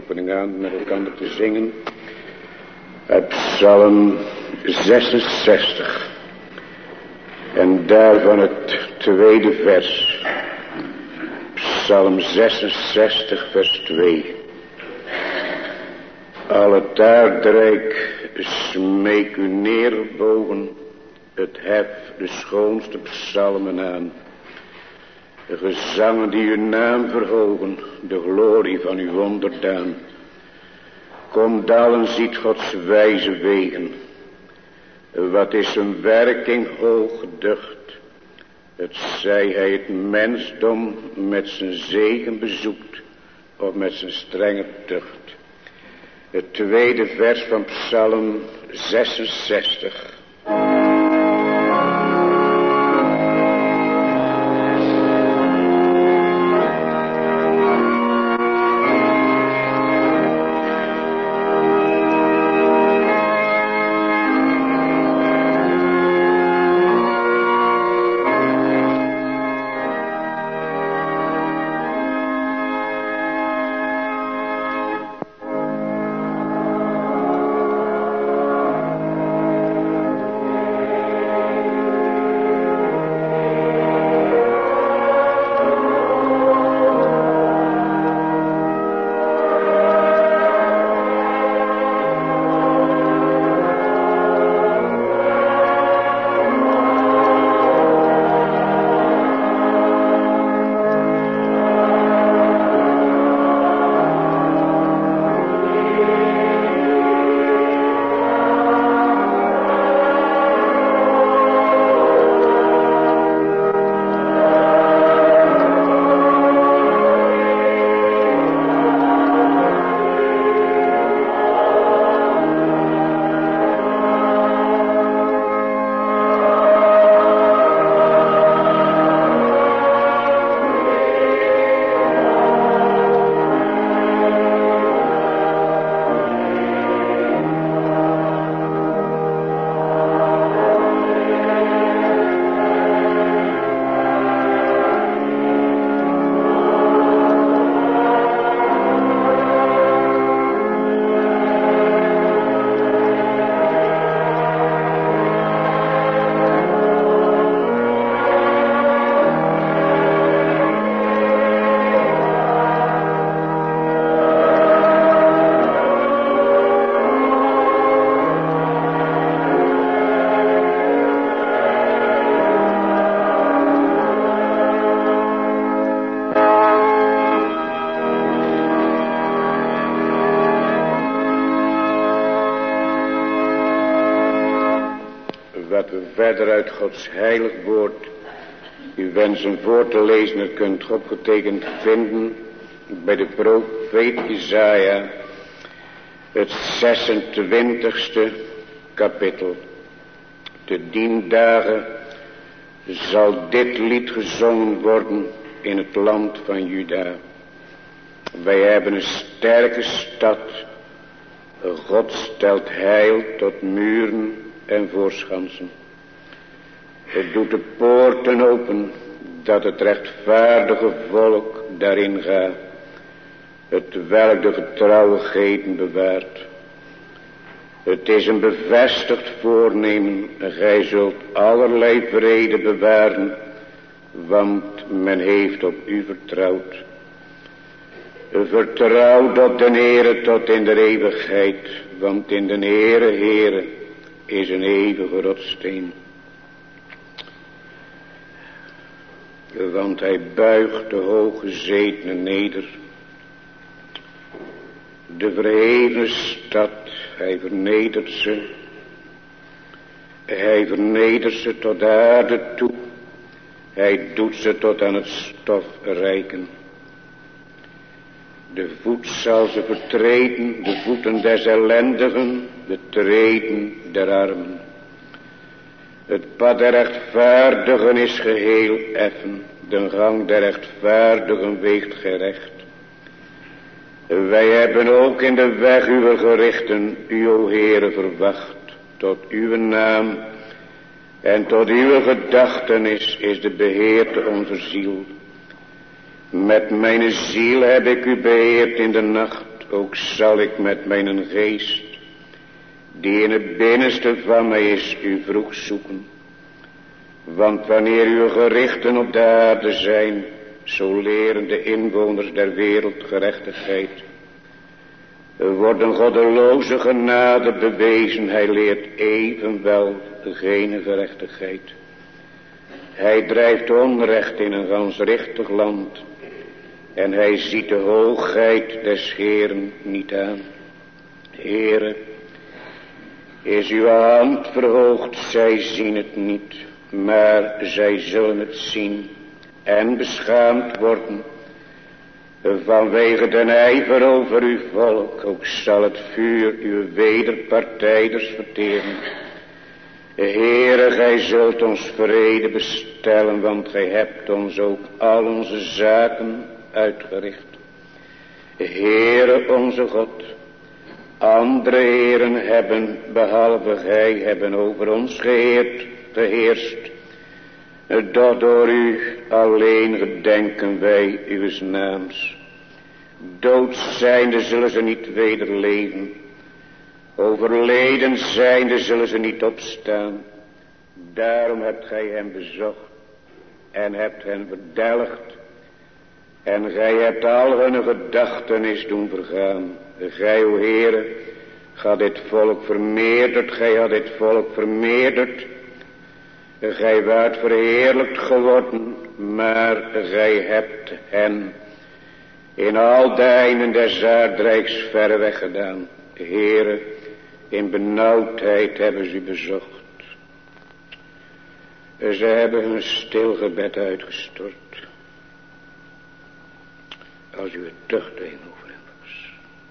toepassing aan met elkaar te zingen uit Psalm 66 en daarvan het tweede vers, Psalm 66 vers 2. Al het aardrijk smeek u neerbogen, het hef de schoonste psalmen aan. De gezangen die uw naam verhogen, de glorie van uw wonderdaan. Komt allen, ziet Gods wijze wegen. Wat is zijn werking hoog geducht. Het zij hij het mensdom met zijn zegen bezoekt, of met zijn strenge tucht. Het tweede vers van Psalm 66. Verder uit Gods heilig woord u wensen voor te lezen, het kunt opgetekend vinden bij de profeet Jesaja, het 26e kapitel. Te dien dagen zal dit lied gezongen worden in het land van Juda. Wij hebben een sterke stad, God stelt heil tot muren en voorschansen. Het doet de poorten open, dat het rechtvaardige volk daarin gaat, het welk de getrouwigheden bewaart. Het is een bevestigd voornemen, gij zult allerlei vrede bewaren, want men heeft op u vertrouwd. Vertrouw tot de Heere tot in de eeuwigheid, want in de Heere is een eeuwige rotssteen. Want hij buigt de hoge zetenen neder. De verhevene stad, hij vernedert ze. Hij vernedert ze tot de aarde toe. Hij doet ze tot aan het stof reiken. De voet zal ze vertreden, de voeten des ellendigen, de treden der armen. Het pad der rechtvaardigen is geheel effen, de gang der rechtvaardigen weegt gerecht. Wij hebben ook in de weg uw gerichten, u, o Heere, verwacht, tot uw naam en tot uw gedachtenis is de beheerte onze ziel. Met mijn ziel heb ik u beheerd in de nacht, ook zal ik met mijn geest, die in het binnenste van mij is, u vroeg zoeken. Want wanneer uw gerichten op de aarde zijn, zo leren de inwoners der wereld gerechtigheid. Er wordt een goddeloze genade bewezen, hij leert evenwel geen gerechtigheid. Hij drijft onrecht in een gans richtig land, en hij ziet de hoogheid des Heeren niet aan. Heere, is uw hand verhoogd, zij zien het niet, maar zij zullen het zien en beschaamd worden. Vanwege den ijver over uw volk, ook zal het vuur uw wederpartijders verteren. Heere, gij zult ons vrede bestellen, want gij hebt ons ook al onze zaken uitgericht. Heere onze God, andere heren hebben, behalve gij, hebben over ons geheerst. Doch door u alleen gedenken wij uws naams. Dood zijnde zullen ze niet wederleven. Overleden zijnde zullen ze niet opstaan. Daarom hebt gij hen bezocht en hebt hen verdelgd. En gij hebt al hun gedachtenis doen vergaan. Gij, o Heere, gaat dit volk vermeerderd, gij had dit volk vermeerderd. Gij waart verheerlijkt geworden, maar gij hebt hen in al de einden des aardrijks ver weggedaan. Heere, in benauwdheid hebben ze u bezocht. Ze hebben hun stil gebed uitgestort. Als u het tucht tegenover hen was.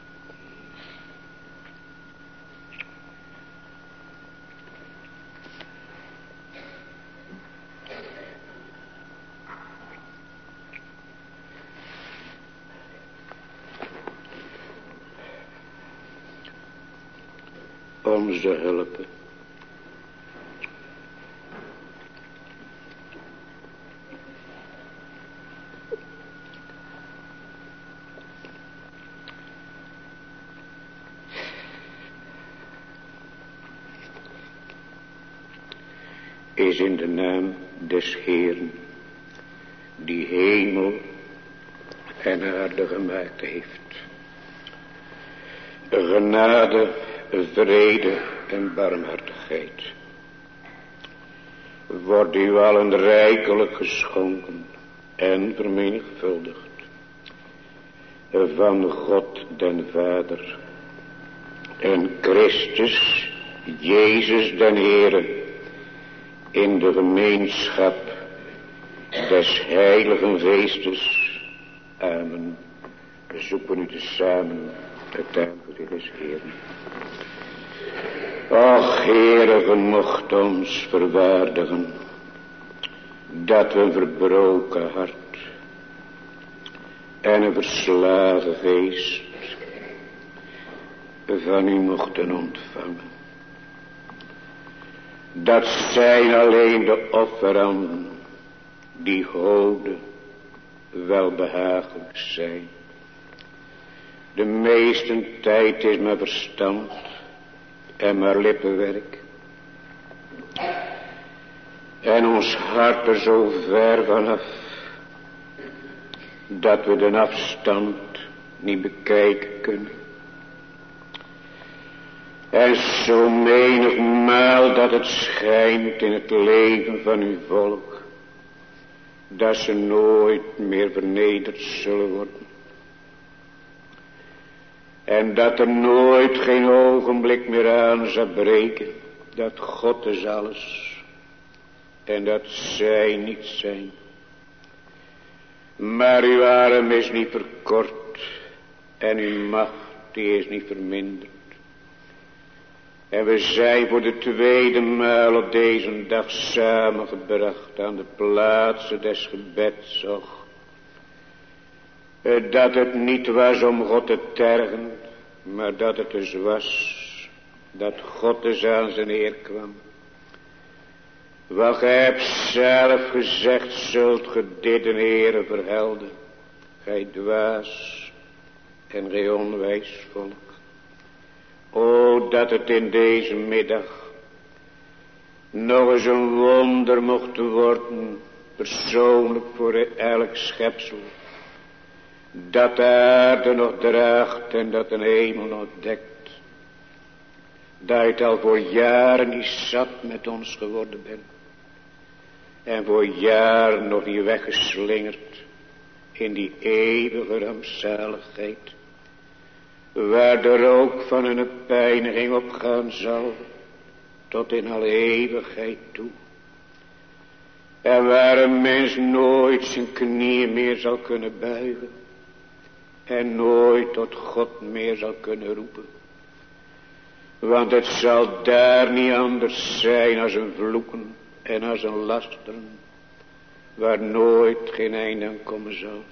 Onze hulp. Is in de naam des Heeren, die hemel en aarde gemaakt heeft. Genade, vrede en barmhartigheid wordt u allen rijkelijk geschonken en vermenigvuldigd van God den Vader en Christus Jezus den Heere, in de gemeenschap des Heiligen Geestes. Amen. We zoeken u tezamen het aanbod des Heeren. Och, Heere, ge mocht ons verwaardigen dat we een verbroken hart en een verslagen geest van u mochten ontvangen. Dat zijn alleen de offeranden die Gode welbehagelijk zijn. De meeste tijd is maar verstand en maar lippenwerk. En ons hart er zo ver vanaf dat we de afstand niet bekijken kunnen. En zo menigmaal dat het schijnt in het leven van uw volk, dat ze nooit meer vernederd zullen worden. En dat er nooit geen ogenblik meer aan zal breken, dat God is alles en dat zij niet zijn. Maar uw arm is niet verkort en uw macht die is niet verminderd. En we zijn voor de tweede maal op deze dag samengebracht aan de plaatsen des gebeds. Och, dat het niet was om God te tergen, maar dat het dus was dat God dus aan zijn eer kwam. Wat gij hebt zelf gezegd, zult ge dit den Heere verhelden. Gij dwaas, en gij onwijs volk. O, dat het in deze middag nog eens een wonder mocht worden, persoonlijk voor elk schepsel, dat de aarde nog draagt en dat de hemel nog dekt. Dat je het al voor jaren niet zat met ons geworden bent. En voor jaren nog niet weggeslingerd in die eeuwige rampzaligheid, waar de rook van een pijniging opgaan zal, tot in alle eeuwigheid toe. En waar een mens nooit zijn knieën meer zal kunnen buigen, en nooit tot God meer zal kunnen roepen. Want het zal daar niet anders zijn als een vloeken en als een lasteren, waar nooit geen einde aan komen zal.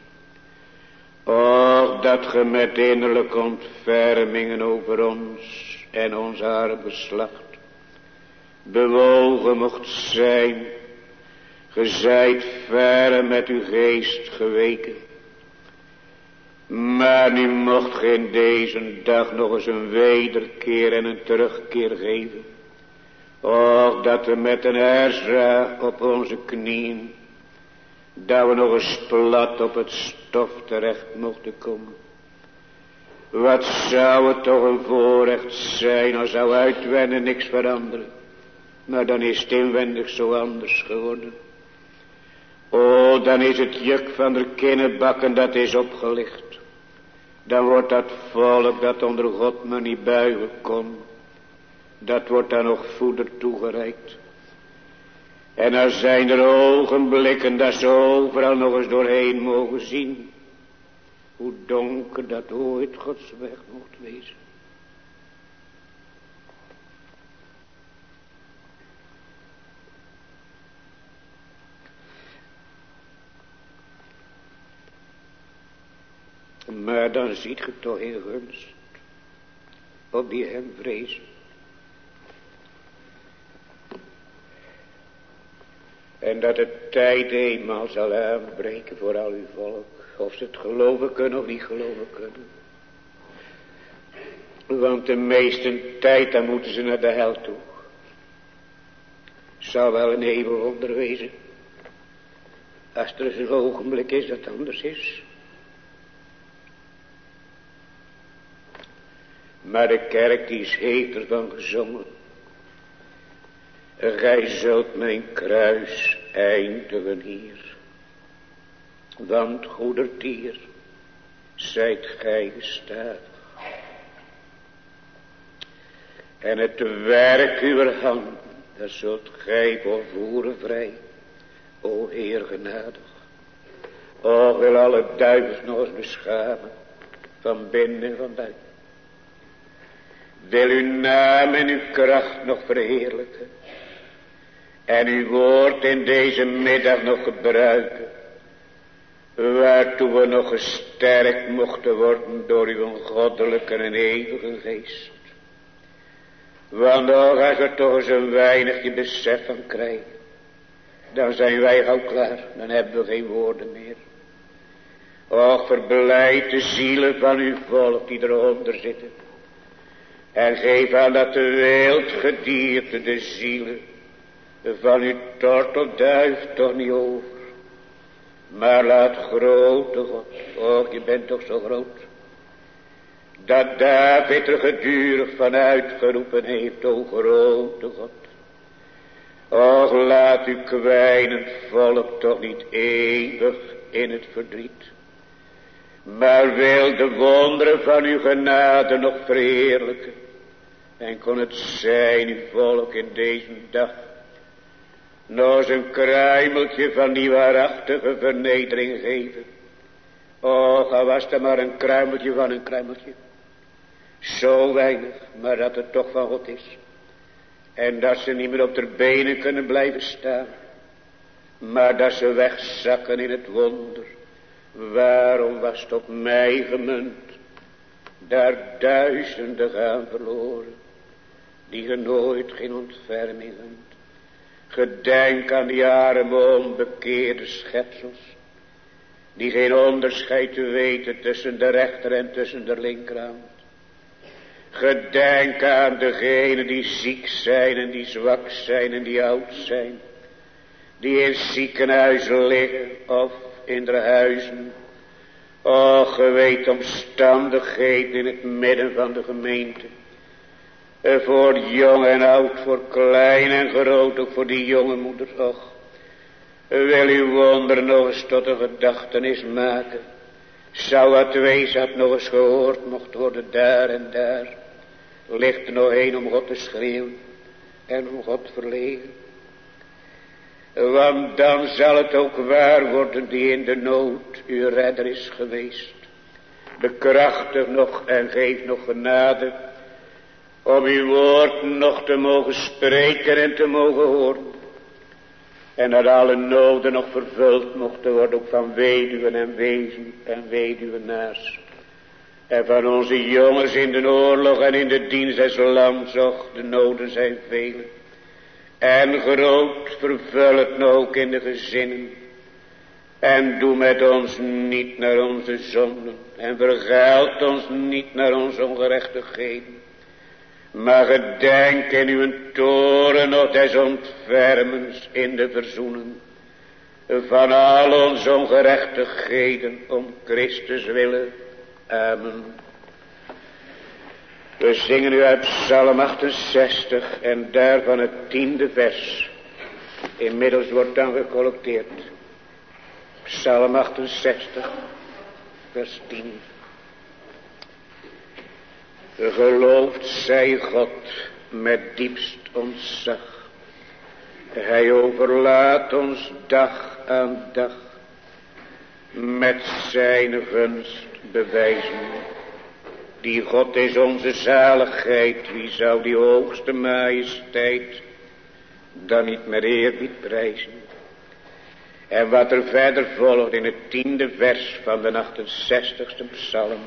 Och, dat ge met innerlijke ontfermingen over ons en ons arme geslacht bewogen mocht zijn. Ge zijt verre met uw geest geweken. Maar nu mocht ge in deze dag nog eens een wederkeer en een terugkeer geven. Och, dat we met een herzraag op onze knieën, dat we nog eens plat op het stof terecht mochten komen. Wat zou het toch een voorrecht zijn als zou uitwendig niks veranderen. Maar dan is het inwendig zo anders geworden. O, dan is het juk van de kinderbakken dat is opgelicht. Dan wordt dat volk dat onder God maar niet buigen kon, dat wordt dan nog voeder toegereikt. En dan zijn er ogenblikken dat ze overal nog eens doorheen mogen zien, hoe donker dat ooit Gods weg mocht wezen. Maar dan ziet ge toch in gunst op die hem vrezen. En dat het tijd eenmaal zal aanbreken voor al uw volk. Of ze het geloven kunnen of niet geloven kunnen. Want de meeste tijd dan moeten ze naar de hel toe. Zou wel een eeuwig wonder wezen. Als er eens een ogenblik is dat anders is. Maar de kerk die heeft ervan gezongen. Gij zult mijn kruis eindigen hier. Want goedertier zijt gij gestadig. En het werk uwer hand, dat zult gij volvoeren vrij. O Heer genadig. O wil alle duivels nog eens beschamen. Van binnen en van buiten. Wil uw naam en uw kracht nog verheerlijken. En uw woord in deze middag nog gebruiken. Waartoe we nog gesterkt mochten worden door uw goddelijke en eeuwige geest. Want als we toch eens een weinigje besef van krijgen. Dan zijn wij al klaar. Dan hebben we geen woorden meer. Och, verblijd de zielen van uw volk die eronder zitten. En geef aan dat de wildgedierte de zielen van uw tortelduif toch niet over. Maar laat grote God, och je bent toch zo groot. Dat David er gedurig van uitgeroepen heeft, o grote God. Och laat uw kwijnend volk toch niet eeuwig in het verdriet. Maar wil de wonderen van uw genade nog verheerlijken. En kon het zijn uw volk in deze dag nog eens een kruimeltje van die waarachtige vernedering geven. Och, al was er maar een kruimeltje van een kruimeltje. Zo weinig, maar dat het toch van God is. En dat ze niet meer op de benen kunnen blijven staan. Maar dat ze wegzakken in het wonder. Waarom was het op mij gemunt? Daar duizenden gaan verloren. Die ge nooit geen ontferming gunt. Gedenk aan die arme onbekeerde schepsels. die geen onderscheid weten tussen de rechter en tussen de linkerhand. Gedenk aan degenen die ziek zijn en die zwak zijn en die oud zijn, die in ziekenhuizen liggen of in de huizen. Och, ge weet omstandigheden in het midden van de gemeente. Voor jong en oud, voor klein en groot, ook voor die jonge moeders. Och, wil uw wonder nog eens tot een gedachtenis maken. Zou het wezen dat nog eens gehoord mocht worden daar en daar. Ligt er nog een om God te schreeuwen en om God verlegen. Want dan zal het ook waar worden die in de nood uw redder is geweest. Bekrachtig nog en geef nog genade om uw woord nog te mogen spreken en te mogen horen. En dat alle noden nog vervuld mochten worden, ook van weduwen en wezen en weduwenaars. En van onze jongens in de oorlog en in de dienst des lands, och, de noden zijn vele. En groot, vervul het nog ook in de gezinnen. En doe met ons niet naar onze zonden. En vergeld ons niet naar onze ongerechtigheden. Maar gedenk in uw toren nog des ontfermens in de verzoening. Van al onze ongerechtigheden om Christus willen. Amen. We zingen nu uit Psalm 68 en daarvan het 10e vers. Inmiddels wordt dan gecollecteerd. Psalm 68, vers 10. Geloofd zij God met diepst ontzag. Hij overlaat ons dag aan dag met zijn gunst bewijzen. Die God is onze zaligheid, wie zou die hoogste majesteit dan niet met eerbied prijzen? En wat er verder volgt in het 10e vers van de 68e psalm.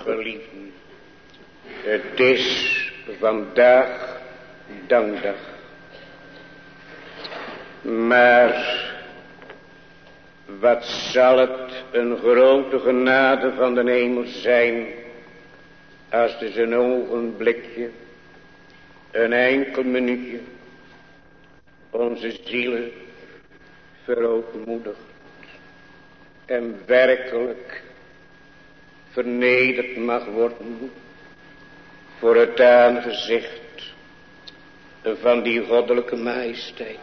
geliefden, het is vandaag dankdag. Maar wat zal het een grote genade van de hemel zijn, als dus een ogenblikje, een enkel minuutje, onze zielen verootmoedigt en werkelijk vernederd mag worden voor het aangezicht van die goddelijke majesteit.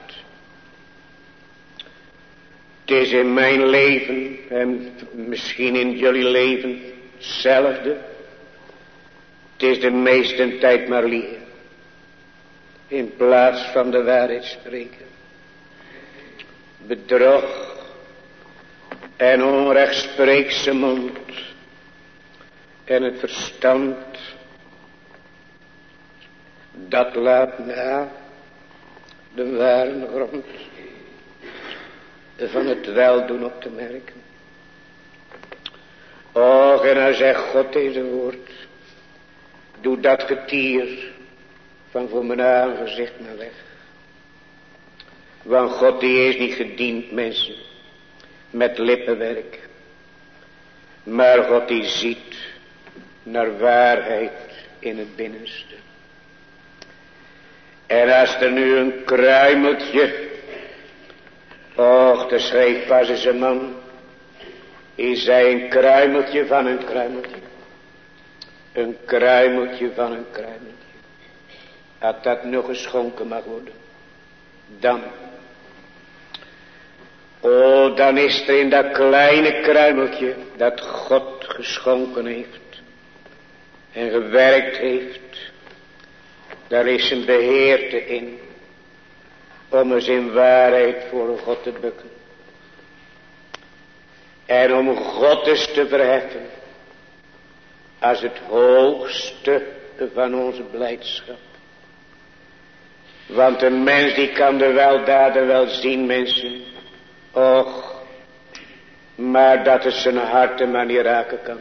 Het is in mijn leven en misschien in jullie leven hetzelfde. Het is de meeste tijd maar liegen, in plaats van de waarheid spreken. Bedrog en onrechtspreekse mond en het verstand, dat laat na de ware grond van het weldoen op te merken. Och, en dan zegt God deze woord: doe dat getier van voor mijn aangezicht maar weg. Want God die is niet gediend, mensen, met lippenwerk. Maar God die ziet naar waarheid in het binnenste. En als er nu een kruimeltje, och, er schreef pas eens een man, hij zei een kruimeltje van een kruimeltje. Een kruimeltje van een kruimeltje. Als dat nog geschonken mag worden, dan. Oh, dan is er in dat kleine kruimeltje dat God geschonken heeft en gewerkt heeft, daar is een beheerte in, om eens in waarheid voor God te bukken. En om God eens te verheffen als het hoogste van onze blijdschap. Want een mens die kan de weldaden wel zien, mensen. Och, maar dat het zijn hart maar niet raken kan.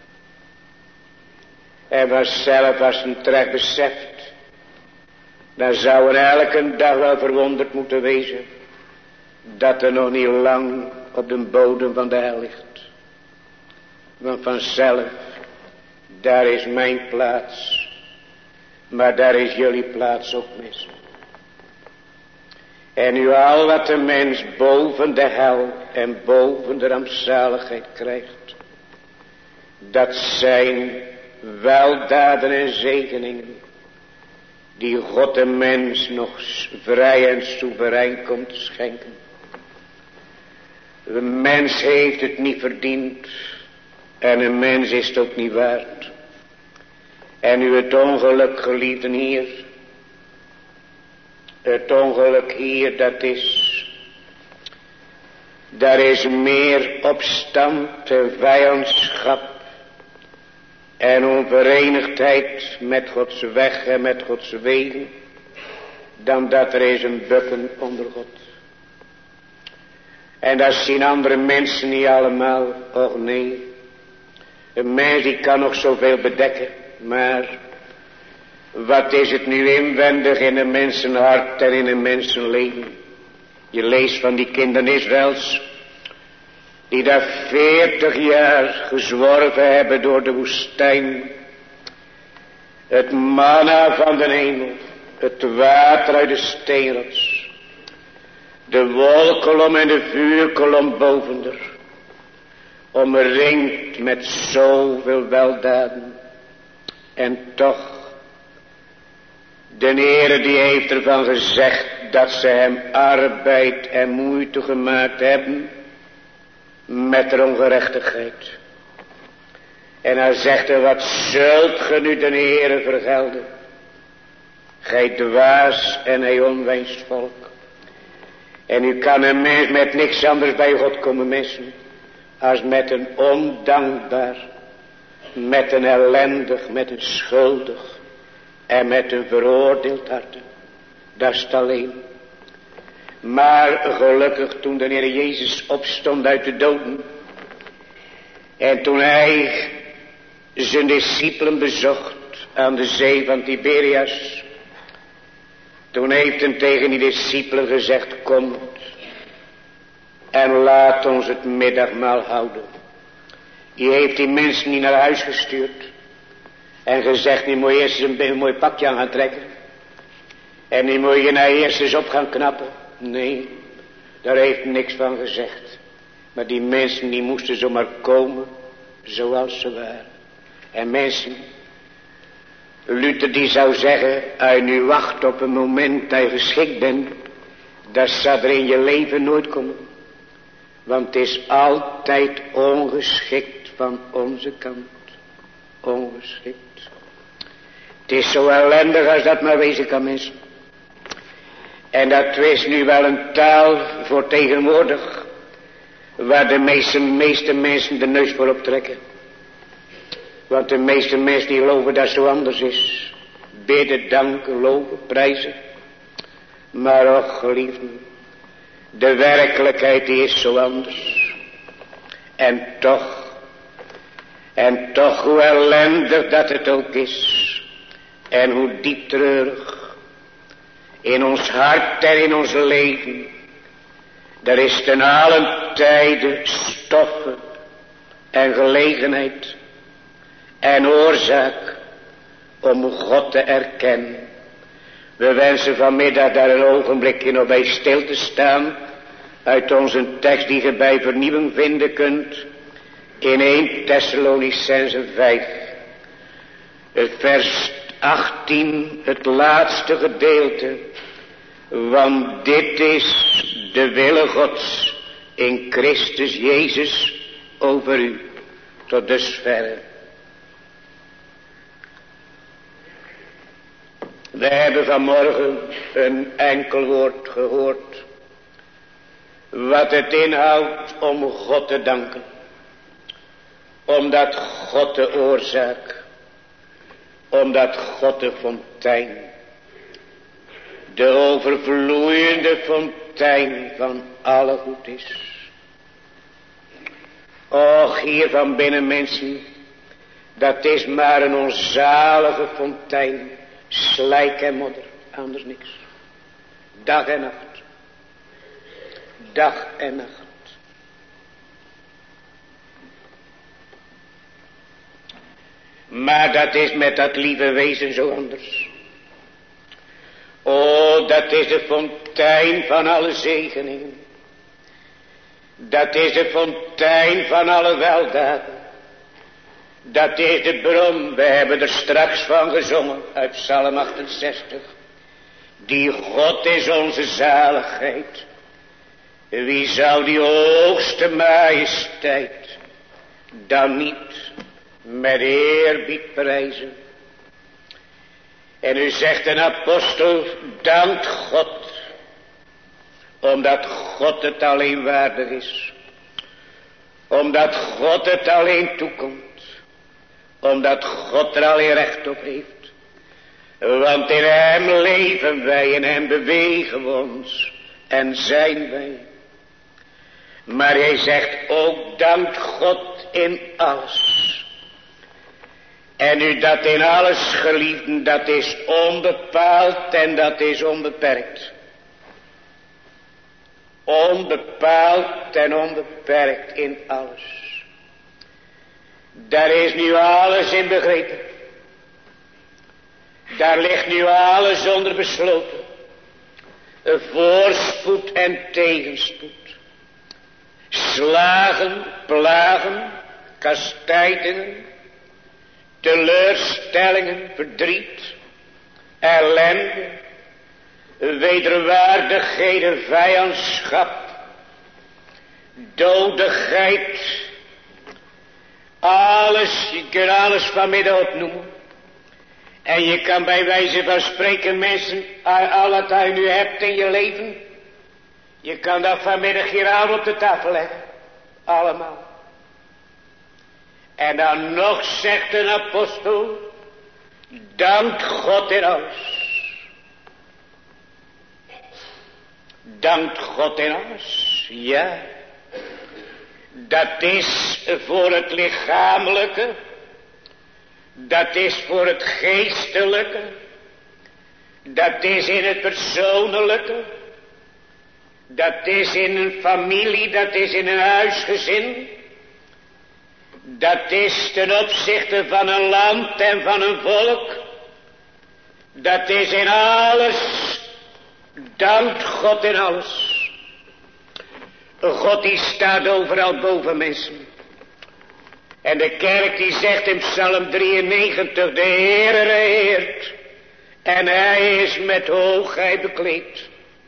En vanzelf als een terecht beseft, dan zou er elke dag wel verwonderd moeten wezen dat er nog niet lang op de bodem van de hel ligt. Want vanzelf, daar is mijn plaats, maar daar is jullie plaats ook, mensen. En nu al wat de mens boven de hel en boven de rampzaligheid krijgt, dat zijn weldaden en zegeningen die God de mens nog vrij en soeverein komt te schenken. De mens heeft het niet verdiend en een mens is het ook niet waard. En nu het ongeluk, geliefden, hier, het ongeluk hier, dat is, daar is meer opstand en vijandschap en onverenigdheid met Gods weg en met Gods wegen, dan dat er is een bukken onder God. En dat zien andere mensen niet allemaal. Och nee, een mens die kan nog zoveel bedekken, maar wat is het nu inwendig in een mensenhart en in een mensenleven? Je leest van die kinderen Israëls, die daar 40 jaar gezworven hebben door de woestijn. Het manna van de hemel, het water uit de steenrots, de wolkolom en de vuurkolom boven er, omringd met zoveel weldaden. En toch, de Heere die heeft ervan gezegd dat ze hem arbeid en moeite gemaakt hebben met de ongerechtigheid. En hij zegt er: wat zult ge nu de Heere vergelden? Gij dwaas en hij onwijs volk. En u kan een mens met niks anders bij God komen missen, als met een ondankbaar, met een ellendig, met een schuldig en met een veroordeeld hart. Dat is het alleen. Maar gelukkig toen de Heer Jezus opstond uit de doden, en toen hij zijn discipelen bezocht aan de zee van Tiberias. Toen heeft hij tegen die discipelen gezegd, komt en laat ons het middagmaal houden. Die heeft die mensen niet naar huis gestuurd en gezegd, nu moet je eerst eens een mooi pakje aan gaan trekken. En nu moet je nou eerst eens op gaan knappen. Nee, daar heeft niks van gezegd. Maar die mensen die moesten zomaar komen zoals ze waren. En mensen, Luther die zou zeggen, als je nu wacht op een moment dat je geschikt bent, dat zal er in je leven nooit komen. Want het is altijd ongeschikt van onze kant. Ongeschikt. Het is zo ellendig als dat maar wezen kan, mensen. En dat is nu wel een taal voor tegenwoordig, waar de meeste mensen de neus voor optrekken. Want de meeste mensen die geloven dat het zo anders is. Bidden, danken, loven, prijzen. Maar och geliefden, de werkelijkheid die is zo anders. En toch hoe ellendig dat het ook is. En hoe diep treurig. In ons hart en in ons leven. Er is ten allen tijde stoffen en gelegenheid en oorzaak om God te erkennen. We wensen vanmiddag daar een ogenblikje nog bij stil te staan. Uit onze tekst die je bij vernieuwing vinden kunt. In 1 Thessalonicenzen 5. Het vers 18, het laatste gedeelte. Want dit is de wille Gods in Christus Jezus over u. Tot dusverre. We hebben vanmorgen een enkel woord gehoord. Wat het inhoudt om God te danken. Omdat God de oorzaak. Omdat God de fontein. De overvloeiende fontein van alle goed is. Och, hier van binnen mensen. Dat is maar een onzalige fontein. Slijk en modder, anders niks. Dag en nacht. Dag en nacht. Maar dat is met dat lieve wezen zo anders. O, dat is de fontein van alle zegeningen. Dat is de fontein van alle weldaden. Dat is de bron, we hebben er straks van gezongen uit Psalm 68. Die God is onze zaligheid. Wie zou die hoogste majesteit dan niet met eerbied prijzen? En u zegt een apostel, dankt God, omdat God het alleen waardig is. Omdat God het alleen toekomt. Omdat God er alleen recht op heeft. Want in hem leven wij, in hem bewegen we ons en zijn wij. Maar hij zegt ook, dankt God in alles. En u dat in alles geliefden, dat is onbepaald en dat is onbeperkt. Onbepaald en onbeperkt in alles. Daar is nu alles in begrepen. Daar ligt nu alles onder besloten. Voorspoed en tegenspoed. Slagen, plagen, kastijdingen, teleurstellingen, verdriet, ellende, wederwaardigheden, vijandschap, dodigheid. Alles, je kunt alles vanmiddag opnoemen. En je kan bij wijze van spreken mensen, al wat je nu hebt in je leven, je kan dat vanmiddag hier al op de tafel leggen. Allemaal. En dan nog zegt een apostel, dankt God in alles. Dankt God in alles, ja. Dat is voor het lichamelijke, Dat is voor het geestelijke. Dat is in het persoonlijke. Dat is in een familie, dat is in een huisgezin. Dat is ten opzichte van een land en van een volk. Dat is in alles. Dankt God in alles. God die staat overal boven mensen. En de kerk die zegt in Psalm 93, de Heere regeert. En hij is met hoogheid bekleed.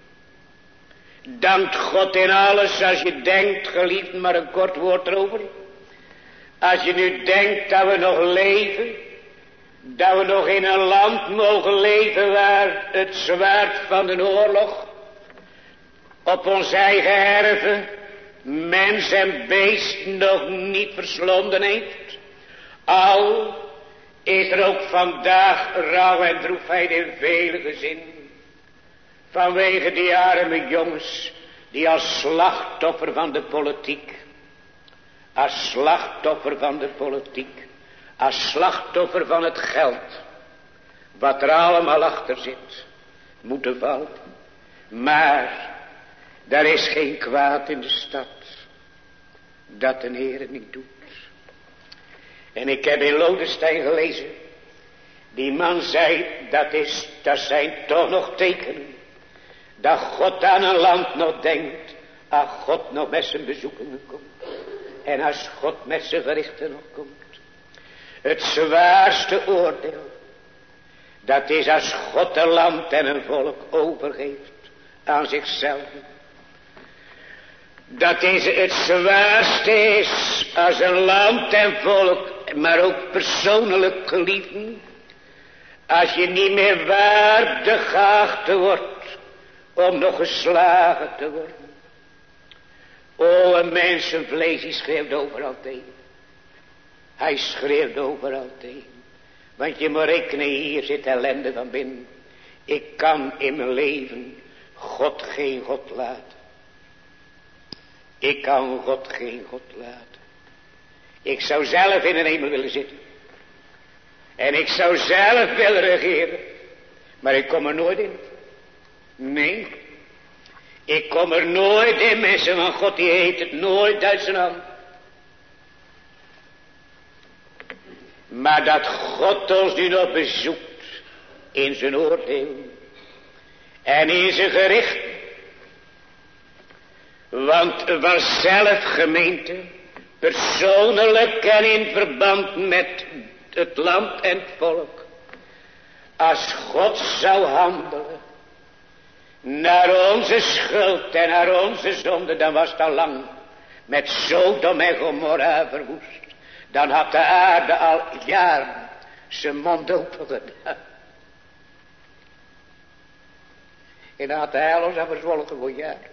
Dankt God in alles als je denkt, geliefd, maar een kort woord erover. Als je nu denkt dat we nog leven, dat we nog in een land mogen leven waar het zwaard van de oorlog op ons eigen erven mens en beest nog niet verslonden heeft. Al is er ook vandaag rouw en droefheid in vele gezinnen. Vanwege die arme jongens die als slachtoffer van de politiek, als slachtoffer van de politiek, als slachtoffer van het geld, wat er allemaal achter zit, moeten vallen. Maar daar is geen kwaad in de stad dat de Heer niet doet. En ik heb in Lodestein gelezen, die man zei, dat zijn toch nog tekenen, dat God aan een land nog denkt, als God nog met zijn bezoekingen komt. En als God met zijn gerichten nog komt. Het zwaarste oordeel, dat is als God een land en een volk overgeeft aan zichzelf. Dat is het zwaarste is als een land en volk, maar ook persoonlijk geliefden, als je niet meer waardig geacht wordt om nog geslagen te worden. O, een mensenvlees die schreeuwt overal tegen. Hij schreeuwt overal tegen. Want je moet rekenen, hier zit ellende van binnen. Ik kan in mijn leven God geen God laten. Ik kan God geen God laten. Ik zou zelf in de hemel willen zitten. En ik zou zelf willen regeren. Maar ik kom er nooit in. Nee. Ik kom er nooit in, mensen, want God die heet het nooit uit zijn hand. Maar dat God ons nu nog bezoekt in zijn oordeel en in zijn gericht. Want vanzelf gemeente, persoonlijk en in verband met het land en het volk, als God zou handelen naar onze schuld en naar onze zonde, dan was het al lang met Sodom en Gomorra verwoest. Dan had de aarde al jaren zijn mond open gedaan. En dan had de hel ons al verzwolgen voor jaren.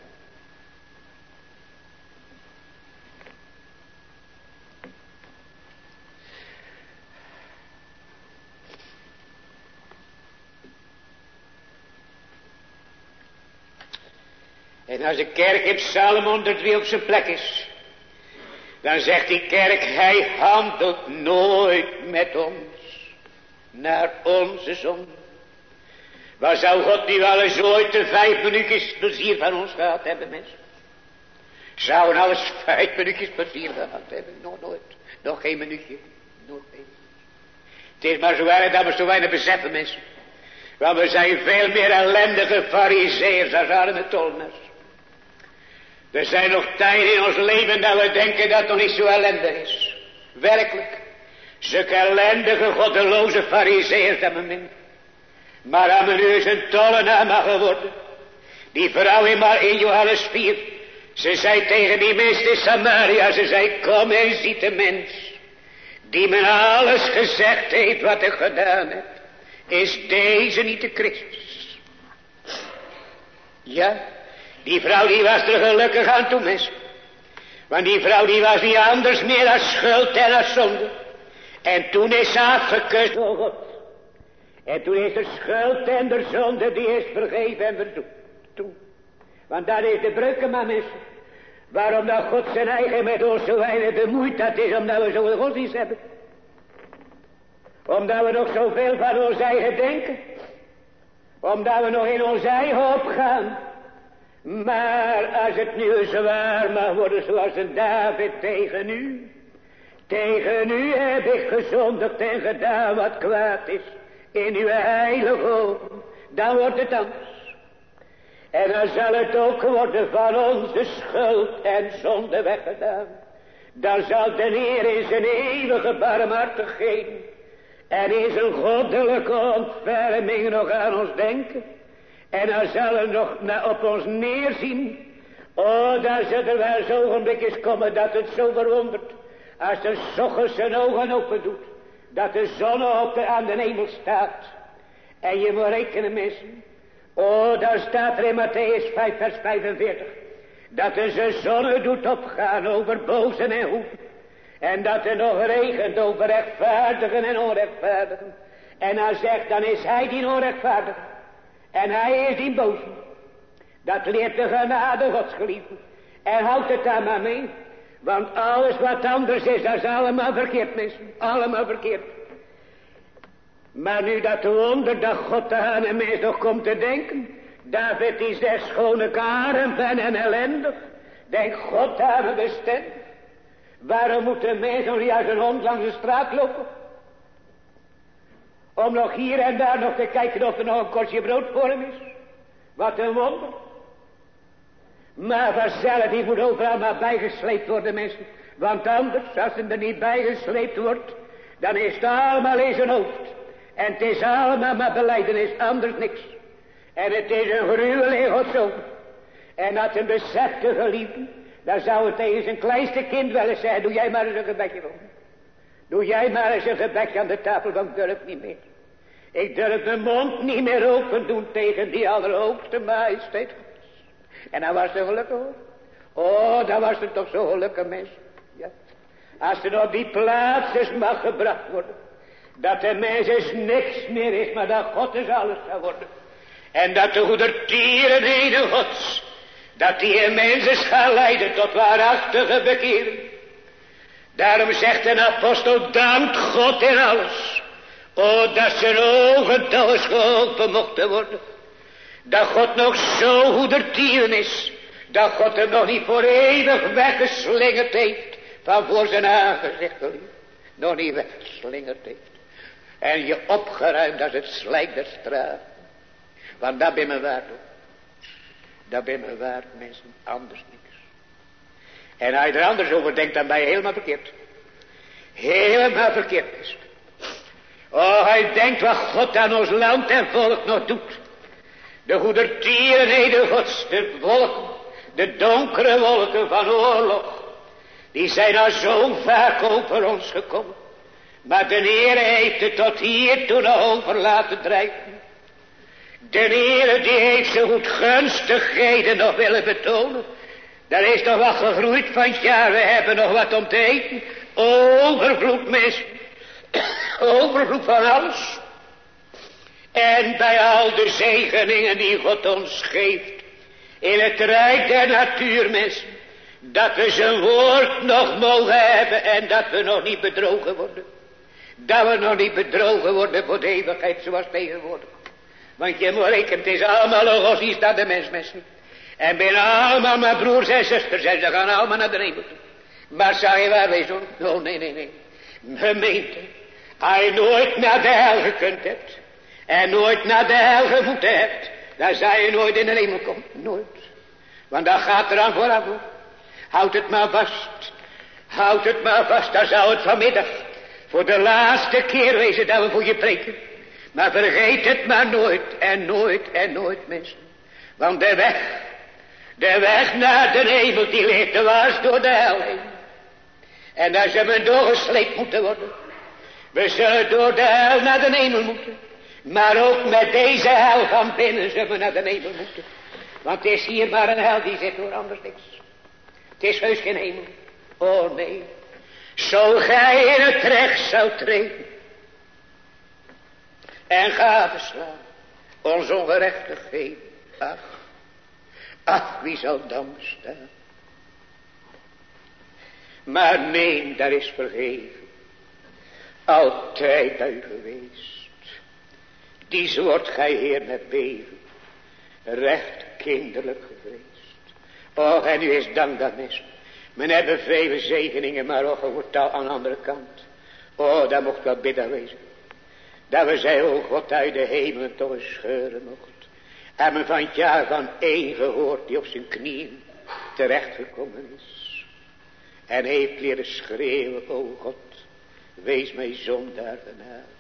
En als de kerk in Psalm 103 op zijn plek is, dan zegt die kerk, hij handelt nooit met ons naar onze zonde. Waar zou God nu wel eens ooit de 5 minuutjes plezier van ons gehad hebben, mensen? Zouden alles 5 minuutjes plezier gehad hebben? Nog nooit. Nog geen minuutje. Nog geen minuutje. Het is maar zo erg dat we zo weinig beseffen, mensen. Want we zijn veel meer ellendige farizeeërs als arme tollenaars. Er zijn nog tijden in ons leven dat we denken dat het nog niet zo ellendig is. Werkelijk. Zulke ellendige, goddeloze farizeeërs dat me min. Maar aan men nu eens een tollenaar mag worden. Die vrouw in Johannes 4. Ze zei tegen die mens in Samaria. Ze zei, kom en ziet de mens. Die me alles gezegd heeft wat ik gedaan heb. Is deze niet de Christus? Ja. Die vrouw die was er gelukkig aan toe, mensen. Want die vrouw die was niet anders meer dan schuld en als zonde. En toen is ze afgekust door God. En toen is de schuld en de zonde die is vergeven en verzoend. Toen. Want dat is de breuken, maar mensen. Waarom dat God zijn eigen met ons zo weinig bemoeid, dat is omdat we zo'n godsdienst hebben. Omdat we nog zoveel van ons eigen denken. Omdat we nog in ons eigen opgaan. Maar als het nu zwaar mag worden zoals een David tegen u. Tegen u heb ik gezondigd en gedaan wat kwaad is. In uw heilige ogen. Dan wordt het anders. En dan zal het ook worden van ons de schuld en zonde weggedaan. Dan zal de Heer in zijn eeuwige barmhartigheid en in zijn goddelijke ontferming nog aan ons denken. En dan zal hij nog op ons neerzien. Oh, dan zal er wel zo'n ogenblikjes komen dat het zo verwondert. Als de ochtends zijn ogen open doet. Dat de zon aan de hemel staat. En je moet rekenen, mensen. Oh, daar staat er in Matthäus 5 vers 45. Dat er zijn zonne doet opgaan over bozen en goeden. En dat er nog regent over rechtvaardigen en onrechtvaardigen. En hij zegt, dan is hij die onrechtvaardige. En hij is die boze. Dat leert de genade Gods geliefde. En houdt het daar maar mee. Want alles wat anders is, dat is allemaal verkeerd, mensen. Allemaal verkeerd. Maar nu dat wonder dat God aan een mens nog komt te denken. David die zegt, schone karen ben en ellendig. Denk God aan me bestemd. Waarom moet een mens nog niet als een hond langs de straat lopen? Om nog hier en daar nog te kijken of er nog een korstje brood voor hem is. Wat een wonder. Maar vanzelf, die moet overal maar bijgesleept worden, mensen. Want anders, als hij er niet bijgesleept wordt, dan is het allemaal in zijn hoofd. En het is allemaal maar belijdenis, anders niks. En het is een gruwel in Gods ogen. En dat een besefte geliefde, dan zou het tegen zijn kleinste kind wel eens zeggen, doe jij maar eens een gebedje voor me. Doe jij maar eens een gebedje aan de tafel, want ik durf niet meer. Ik durf mijn mond niet meer open doen tegen die allerhoogste majesteit. En dan was ze gelukkig hoor. Oh, dan was het toch zo gelukkig mens. Ja. Als er op die plaats mag gebracht worden. Dat de mens is niks meer is, maar dat God is alles zou worden. En dat de goedertierenheden Gods, dat die een mens gaat leiden tot waarachtige bekering. Daarom zegt een apostel, dank God in alles. O, dat zijn ogen toch eens geholpen mochten worden. Dat God nog zo goedertieren is. Dat God hem nog niet voor eeuwig weggeslingerd heeft. Van voor zijn aangezicht. Nog niet weggeslingerd heeft. En je opgeruimd als het slijk der straat. Want dat ben me waard hoor. Dat ben me waard mensen. Anders niks. En als je er anders over denkt, dan ben je helemaal verkeerd. Helemaal verkeerd is. Oh, hij denkt wat God aan ons land en volk nog doet. De goedertierenheden Gods, de wolken, de donkere wolken van oorlog. Die zijn al zo vaak over ons gekomen. Maar de Heer heeft het tot hier toe nog over laten drijven. De Heer die heeft zo goed gunstigheden nog willen betonen. Daar is nog wat gegroeid van het jaar, we hebben nog wat om te eten. Overvloed mensen. Overvloed van alles. En bij al de zegeningen die God ons geeft. In het rijk der natuur mensen. Dat we zijn woord nog mogen hebben. En dat we nog niet bedrogen worden. Dat we nog niet bedrogen worden voor de eeuwigheid zoals tegenwoordig. Want je moet rekenen, het is allemaal een godsdienst aan de mens mensen. En binnen allemaal mijn broers en zusters. En ze gaan allemaal naar de hemel toe. Maar zou je waar wezen? Oh nee. Gemeente. Als je nooit naar de hel gekund hebt. En nooit naar de hel gevoeten hebt. Dan zou je nooit in de hemel komen. Nooit. Want dat gaat er aan vooraf. Houd het maar vast. Houd het maar vast. Dan zou het vanmiddag voor de laatste keer wezen dat we voor je preken. Maar vergeet het maar nooit en nooit en nooit mensen. Want de weg naar de hemel die ligt dwars door de hel heen. En daar zullen we doorgesleept moeten worden. We zullen door de hel naar de hemel moeten. Maar ook met deze hel van binnen zullen we naar de hemel moeten. Want het is hier maar een hel die zit hoor, anders niks. Het is heus geen hemel. Oh nee. Zo gij in het recht zou treden. En gadeslaan ons ongerechtigheid. Ach, wie zal dan bestaan? Maar neem, daar is vergeven. altijd bij u geweest. Die wordt gij Heer met beven, recht kinderlijk gevreesd. Och, en u is dank dat mis. Men hebben vele zegeningen, maar och, wordt al aan de andere kant. Oh, daar mocht wel bidden wezen. Dat we zei, oh God, uit de hemelen toch eens scheuren mocht. En men van het jaar van één gehoord die op zijn knieën terechtgekomen is. En heeft leren schreeuwen, oh God, wees mij zondaar genadig.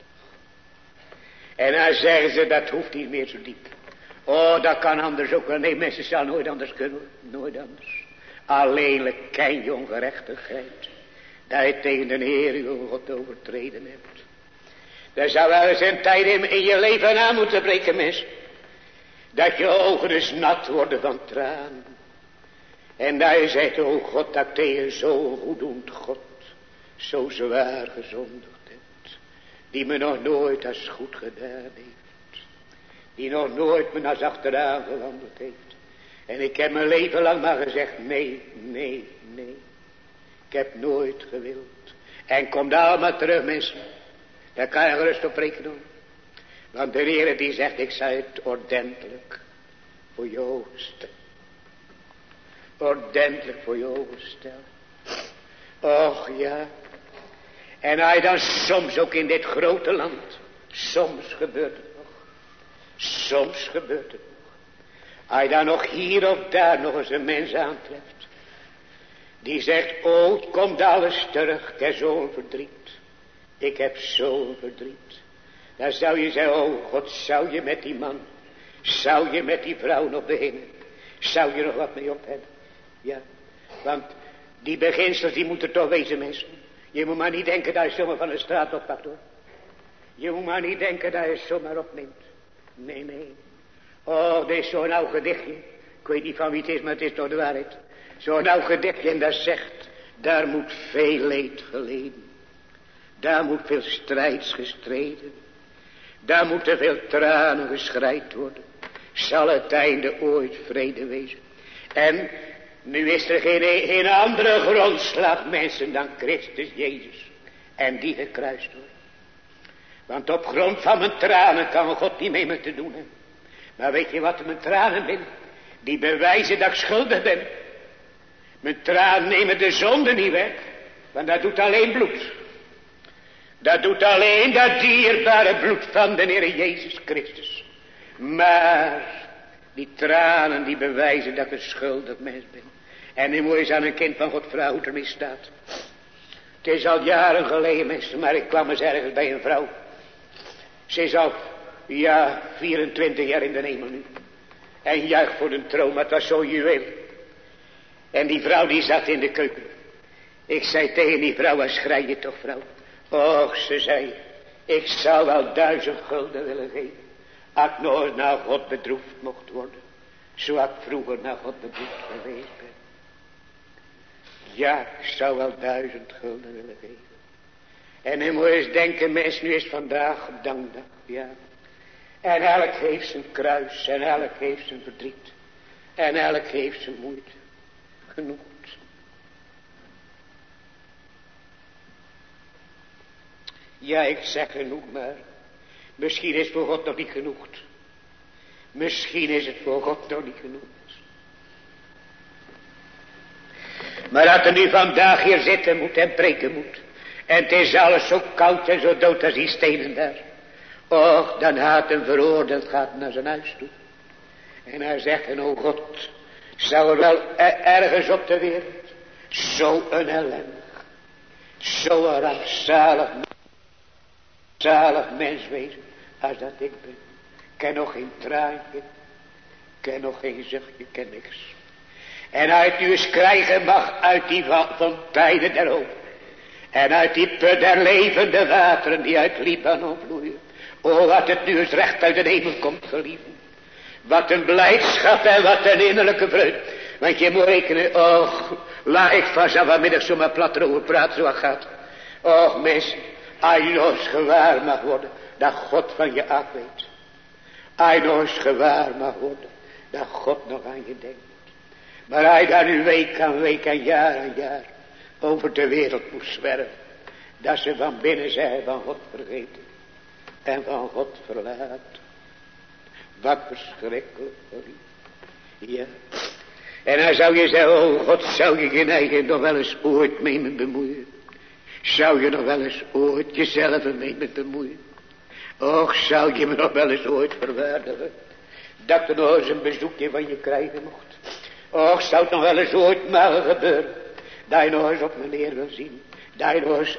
En dan zeggen ze, dat hoeft niet meer zo diep. Oh, dat kan anders ook wel. Nee, mensen zal nooit anders kunnen. Nooit anders. Alleenlijk ken je ongerechtigheid. Dat je tegen de Heer uw God overtreden hebt. Daar zou wel eens een tijd in je leven aan moeten breken, mensen. Dat je ogen eens nat worden van tranen. En dat je zegt, oh God, dat tegen zo'n goeddoend God zo zwaar gezondigd hebt. Die me nog nooit als goed gedaan heeft. Die nog nooit me als achteraan gewandeld heeft. En ik heb mijn leven lang maar gezegd, nee, nee, nee. Ik heb nooit gewild. En kom daar allemaal terug, mensen. Daar kan je gerust op rekenen. Want de Heer die zegt, ik zal het ordentelijk voor je ogen stellen. Ordentelijk voor je ogen stellen. Och ja. En hij dan soms ook in dit grote land. Soms gebeurt het nog. Soms gebeurt het nog. Hij dan nog hier of daar nog eens een mens aantreft. Die zegt, oh, het komt alles terug. Ik heb zo'n verdriet. Ik heb zo'n verdriet. Dan zou je zeggen, oh God, zou je met die man, zou je met die vrouw nog beginnen? Zou je nog wat mee op hebben? Ja, want die beginsels die moeten toch wezen, mensen. Je moet maar niet denken dat je zomaar van de straat oppakt, hoor. Je moet maar niet denken dat je zomaar opneemt. Nee, nee. Oh, dit is zo'n oud gedichtje. Ik weet niet van wie het is, maar het is toch de waarheid. Zo'n oud gedichtje en dat zegt, daar moet veel leed geleden. Daar moet veel strijds gestreden. Daar moeten veel tranen geschreid worden. Zal het einde ooit vrede wezen. En nu is er geen andere grondslag, mensen, dan Christus Jezus. En die gekruist wordt. Want op grond van mijn tranen kan God niet mee me te doen hebben. Maar weet je wat mijn tranen zijn? Die bewijzen dat ik schuldig ben. Mijn tranen nemen de zonde niet weg. Want dat doet alleen bloed. Dat doet alleen dat dierbare bloed van de Heer Jezus Christus. Maar die tranen die bewijzen dat ik een schuldig mens ben. En nu moet je eens aan een kind van God vragen hoe het ermee staat. Het is al jaren geleden, mensen, maar ik kwam eens ergens bij een vrouw. Ze is al, 24 jaar in de hemel nu. En juicht voor de troon, maar het was zo'n juweel. En die vrouw die zat in de keuken. Ik zei tegen die vrouw, wat schrei je toch, vrouw? Och, ze zei, ik zou wel 1000 gulden willen geven. Als ik nooit naar God bedroefd mocht worden. Zoals ik vroeger naar God bedroefd geweest ben. Ja, ik zou wel 1000 gulden willen geven. En dan moet je eens denken, mensen, nu is vandaag dankdag, ja. En elk heeft zijn kruis, en elk heeft zijn verdriet. En elk heeft zijn moeite. Genoeg. Ja, ik zeg genoeg, maar misschien is het voor God nog niet genoeg. Misschien is het voor God nog niet genoeg. Maar dat er nu vandaag hier zitten moet en preken moet. En het is alles zo koud en zo dood als die stenen daar. Och, dan gaat een veroordeeld gaat naar zijn huis toe. En hij zegt, oh God, zou er wel ergens op de wereld zo een ellendig, zo een rampzalig mens wezen als dat ik ben. Ik ken nog geen traantje, ik ken nog geen zuchtje, ik ken niks. En uit u eens krijgen mag uit die fonteinen der hoop. En uit die put der levende wateren die uit Libanon vloeien. O, wat het nu eens recht uit de hemel komt, geliefden. Wat een blijdschap en wat een innerlijke vreugde. Want je moet rekenen, och, laat ik vanmiddag zo maar plat erover praten zoals het gaat. Och mensen, als je nog eens gewaar mag worden dat God van je af weet. Als je nog eens gewaar mag worden dat God nog aan je denkt. Maar hij daar nu week aan jaar over de wereld moet zwerven. Dat ze van binnen zijn van God vergeten. En van God verlaten. Wat verschrikkelijk voor u. Ja. En dan zou je zeggen, oh God, zou je je eigen nog wel eens ooit mee me bemoeien? Zou je nog wel eens ooit jezelf mee me bemoeien? Och, zou je me nog wel eens ooit verwaardigen? Dat er nog eens een bezoekje van je krijgen mocht. Och, zou het nog wel eens ooit mogen gebeuren. Dat je nog eens op meneer wil zien. Dat je nog eens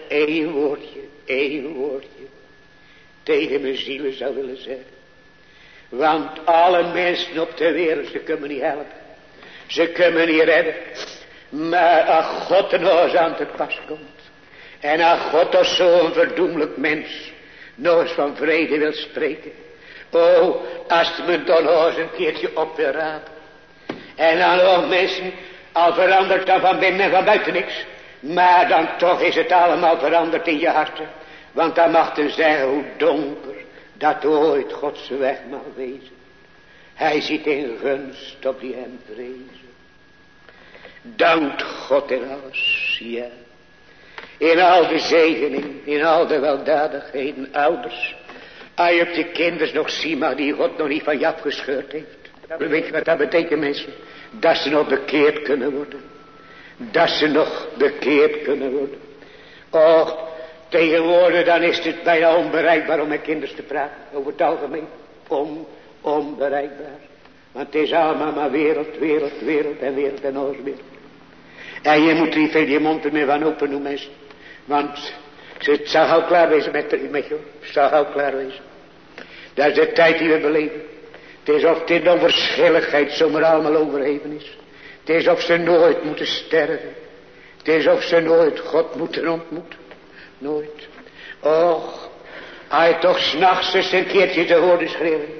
één woordje tegen mijn zielen zou willen zeggen. Want alle mensen op de wereld, ze kunnen me niet helpen. Ze kunnen me niet redden. Maar als God er nog eens aan te pas komt. En als God als zo'n verdoemelijk mens nog eens van vrede wil spreken. Oh, als het me dan nog eens een keertje op wil rapen. En dan nog mensen, al verandert dan van binnen en van buiten niks. Maar dan toch is het allemaal veranderd in je harten. Want dan mag je zeggen hoe donker dat ooit Gods weg mag wezen. Hij ziet in gunst op die hem vrezen. Dankt God in alles, ja. In al de zegening, in al de weldadigheden, ouders. Als je op je kinders nog ziet, maar die God nog niet van je afgescheurd heeft. Weet je wat dat betekent, mensen? Dat ze nog bekeerd kunnen worden. Dat ze nog bekeerd kunnen worden. Och, tegenwoordig dan is het bijna onbereikbaar om met kinderen te praten. Over het algemeen. Onbereikbaar. Want het is allemaal maar wereld en nog eens wereld. En je moet er niet veel je mond er meer van open doen, mensen. Want het zal gauw klaar wezen met je. Het zal gauw klaar wezen. Dat is de tijd die we beleven. Het is of dit onverschilligheid zomaar allemaal overheven is. Het is of ze nooit moeten sterven. Het is of ze nooit God moeten ontmoeten. Nooit. Och, als je toch 's nachts eens een keertje te horen schreeuwen.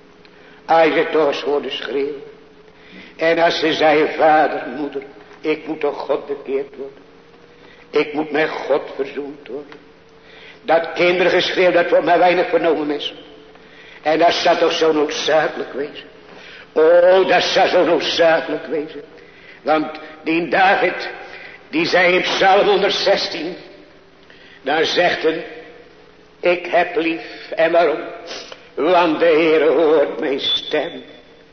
Als je toch eens hoorde schreeuwen. En als ze zei, vader, moeder, ik moet toch God bekeerd worden. Ik moet met God verzoend worden. Dat kindergeschreeuw, dat wordt maar weinig vernomen, mensen. En dat zou toch zo noodzakelijk wezen. Oh, dat zou zo noodzakelijk wezen. Want die David, die zei in Psalm 116, dan zegt hij, ik heb lief. En waarom? Want de Heere hoort mijn stem.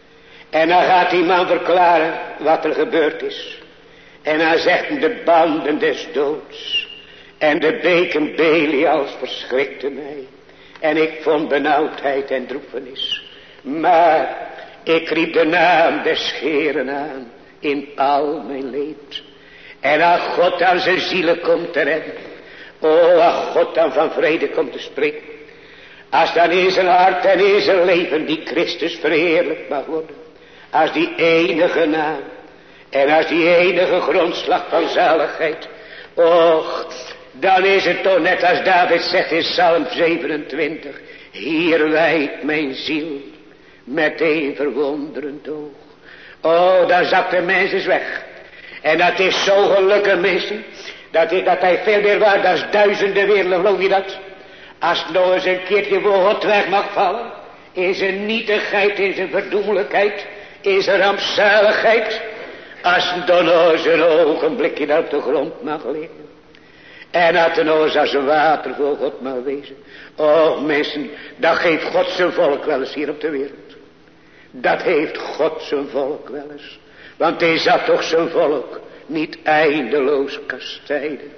En dan gaat die man verklaren wat er gebeurd is. En dan zegt hij, de banden des doods en de beken Belials verschrikte mij. En ik vond benauwdheid en droefenis. Maar ik riep de naam des Heeren aan in al mijn leed. En als God aan zijn zielen komt te redden. Oh, als God dan van vrede komt te spreken. Als dan in zijn hart en in zijn leven die Christus verheerlijkt mag worden. Als die enige naam. En als die enige grondslag van zaligheid. Och, dan is het toch net als David zegt in Psalm 27. Hier wijdt mijn ziel met een verwonderend oog. Oh, dan zakt de mens eens weg. En dat is zo gelukkig, mensen. Dat hij veel meer waard als duizenden werelden, geloof je dat? Als het nog eens een keertje voor God weg mag vallen. In zijn nietigheid, in zijn verdoemelijkheid. In zijn rampzaligheid. Als het dan nog eens een ogenblikje daar op de grond mag liggen. En dat er nog eens als een water voor God mag wezen. Oh mensen, dat geeft God zijn volk wel eens hier op de wereld. Dat heeft God zijn volk wel eens. Want hij zat toch zijn volk niet eindeloos kastijden.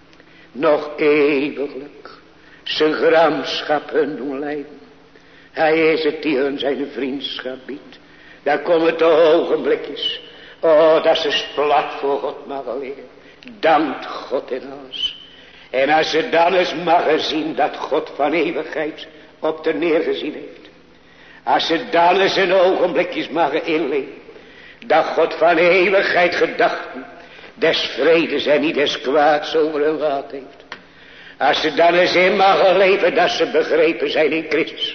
Nog eeuwiglijk zijn gramschap hun doen lijden. Hij is het die hun zijn vriendschap biedt. Daar komen de ogenblikjes. Oh, dat ze plat voor God mag liggen. Dankt God in alles. En als ze dan eens mag zien dat God van eeuwigheid op de neergezien heeft. Als ze dan eens een ogenblikjes mag inleven. Dat God van eeuwigheid gedachten des vredes en niet des kwaads over hun gehad heeft. Als ze dan eens in mag leven dat ze begrepen zijn in Christus.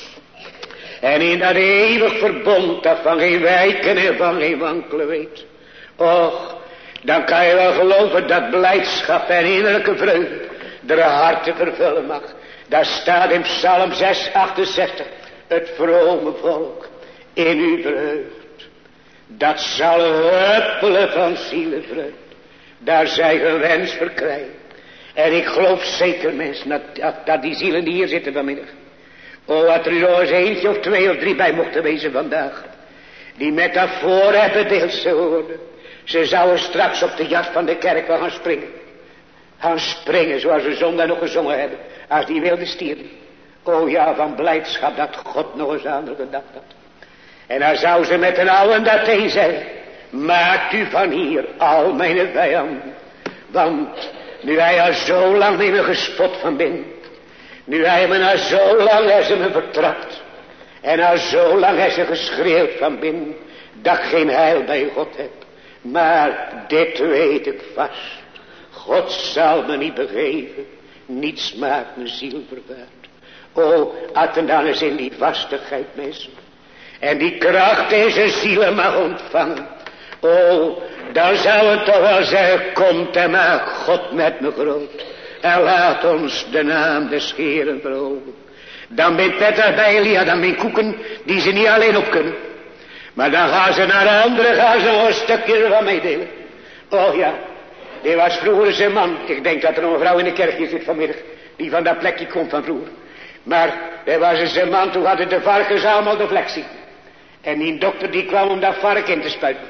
En in dat eeuwig verbond dat van geen wijken en van geen wankelen weet. Och, dan kan je wel geloven dat blijdschap en innerlijke vreugde de harten vervullen mag. Daar staat in Psalm 6:68. Het vrome volk in u verheugt. Dat zal huppelen van zielenvreugd. Daar zij hun wens verkrijgen. En ik geloof zeker, mensen, dat die zielen die hier zitten vanmiddag. Oh, wat er nog eens eentje of 2 of 3 bij mochten wezen vandaag. Die met dat voorrecht bedeeld zullen worden. Ze zouden straks op de jas van de kerk wel gaan springen. Gaan springen zoals we zondag nog gezongen hebben. Als die wilde stieren. Oh ja, van blijdschap dat God nog eens aan gedacht had. En dan zou ze met een allen dat een zeggen. Maakt u van hier al mijn vijanden. Want nu hij al zo lang niet meer gespot van binnen. Nu hij me al zo lang heeft ze me vertrapt. En al zo lang heeft ze geschreeuwd van binnen. Dat ik geen heil bij God heb. Maar dit weet ik vast. God zal me niet begeven. Niets maakt mijn ziel vervaard. O, had hem dan eens in die vastigheid mensen. En die kracht deze zielen mag ontvangen. O, dan zou het toch wel zeggen. Komt en maak God met me groot. En laat ons de naam des Heeren verhogen. Dan bent Petra bij Elia, dan ben koeken die ze niet alleen op kunnen. Maar dan gaan ze naar de anderen, gaan ze nog een stukje ervan meedelen. Oh ja, die was vroeger zijn man. Ik denk dat er nog een vrouw in de kerkje zit vanmiddag. Die van dat plekje komt van vroeger. Maar er was zijn man, toen hadden de varkens allemaal de flexie. En die dokter die kwam om dat varken in te spuiten.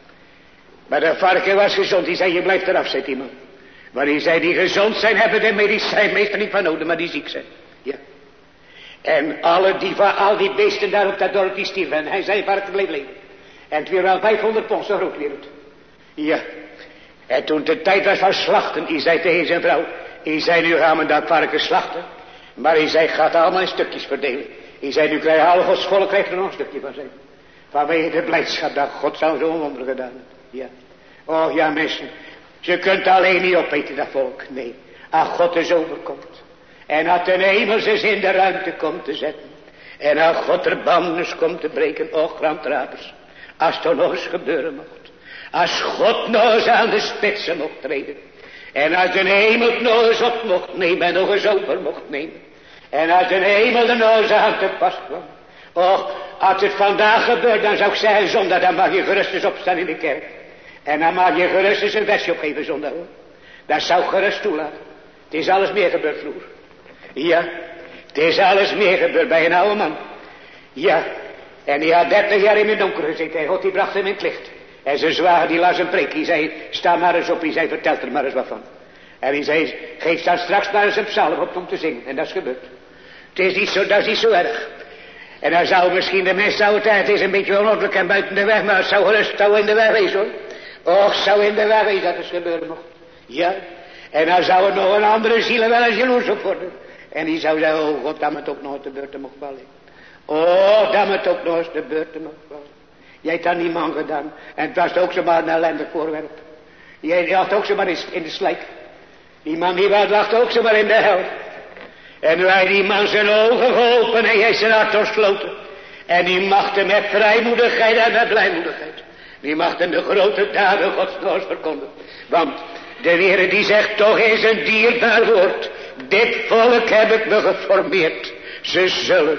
Maar dat varken was gezond, die zei je blijft eraf, zei die man. Maar die zei die gezond zijn hebben de medicijn meestal niet van nodig, maar die ziek zijn. Ja. En al die beesten daar op dat dorp die stierven. En hij zei varken bleef leven. En het weer wel 500 pond zo groot weer. Ja. En toen de tijd was van slachten, hij zei tegen zijn vrouw. Hij zei nu gaan we dat varken slachten. Maar hij zei gaat allemaal in stukjes verdelen. Hij zei nu krijg je alle Gods volk krijgt er nog een stukje van zijn. Vanwege de blijdschap dat God zou zo'n wonder gedaan heeft. Ja. Oh ja mensen. Ze kunt alleen niet opeten dat volk. Nee. Als God eens overkomt. En als de hemels eens in de ruimte komt te zetten. En als God er bandes komt te breken. Och, grandtrapers. Als het nog eens gebeuren mocht. Als God nog eens aan de spitsen mocht treden. En als de hemel nog eens op mocht nemen. En nog eens over mocht nemen. En als de hemel er nog eens aan te pas kwam. Och, als het vandaag gebeurt. Dan zou ik zeggen zondag. Dan mag je gerust eens opstaan in de kerk. En dan mag je gerust eens een versje opgeven zondag hoor. Dat zou ik gerust toelaten. Het is alles meer gebeurd vroeger. Ja, het is alles meer gebeurd bij een oude man. Ja, en die had 30 jaar in het donker gezeten. En God die bracht hem in het licht. En zijn zwager die las een preek. Die zei, sta maar eens op. Die zei, vertel er maar eens wat van. En die zei, geef dan straks maar eens een psalm op om te zingen. En dat is gebeurd. Het is niet zo, dat is niet zo erg. En dan zou misschien de mens het is een beetje onordelijk en buiten de weg. Maar het zou gerust in de weg wezen hoor. Och, zou in de weg wezen dat het gebeuren mocht. Ja. En dan zou er nog een andere ziel wel eens jaloers op worden. En die zou zeggen, oh God, dat me toch nog eens de beurt mocht vallen. Oh, dat me toch nog eens de beurt mocht vallen. Jij hebt dat die man gedaan. En het was ook zomaar een ellendig voorwerp. Jij lag ook zomaar in de slijk. Die man die lag ook zomaar in de hel. En nu hij die man zijn ogen geopend en hij heeft zijn hart ontsloten. En die macht hem met vrijmoedigheid en met blijmoedigheid. Die mag hem de grote daden Gods nog eens verkondigen. Want de Heere die zegt toch eens een dierbaar woord. Dit volk heb ik me geformeerd. Ze zullen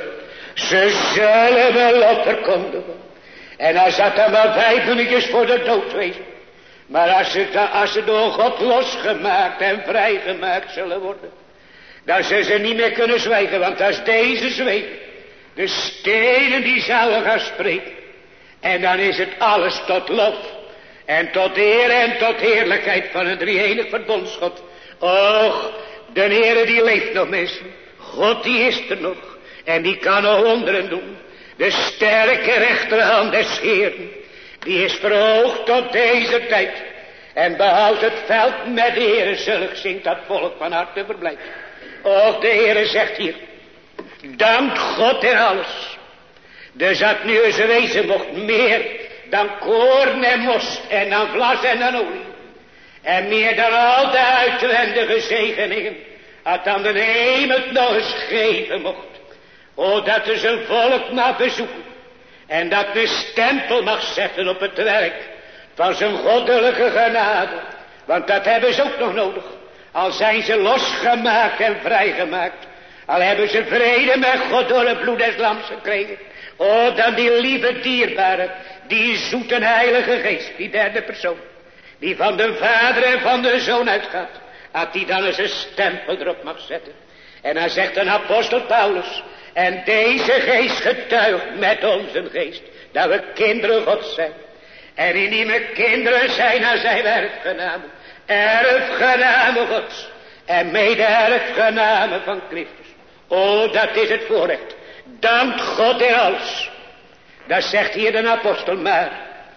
me lot verkondigen. En als dat dan maar 5 minuutjes voor de dood wezen. Maar als ze door God losgemaakt en vrijgemaakt zullen worden. Dan zullen ze niet meer kunnen zwijgen. Want als deze zwegen. De stenen die zouden gaan spreken. En dan is het alles tot lof. En tot eer en tot heerlijkheid van een drie-enig verbondsgod. Och, de Heere die leeft nog mensen. God die is er nog. En die kan nog wonderen doen. De sterke rechterhand des Heeren. Die is verhoogd tot deze tijd. En behoudt het veld met de Heere. Zulk zingt dat volk van harte verblijd. Och, de Heere zegt hier. Dank God in alles. Dus dat nu eens wezen mocht meer dan koorn en most en dan vlas en dan olie. En meer dan al de uitwendige zegeningen. Dat dan de hemel nog eens geven mocht. O, dat er zijn volk mag bezoeken. En dat de stempel mag zetten op het werk van zijn goddelijke genade. Want dat hebben ze ook nog nodig. Al zijn ze losgemaakt en vrijgemaakt. Al hebben ze vrede met God door het bloed des lams gekregen. O, dan die lieve dierbare, die zoete heilige geest, die derde persoon. Die van de Vader en van de Zoon uitgaat. Als hij dan eens een stempel erop mag zetten. En dan zegt een apostel Paulus. En deze geest getuigt met onze geest. Dat we kinderen Gods zijn. En indien we kinderen zijn, dan zijn we erfgenamen. Erfgenamen Gods. En mede erfgenamen van Christus. Oh, dat is het voorrecht. Dank God in alles. Dat zegt hier de apostel maar.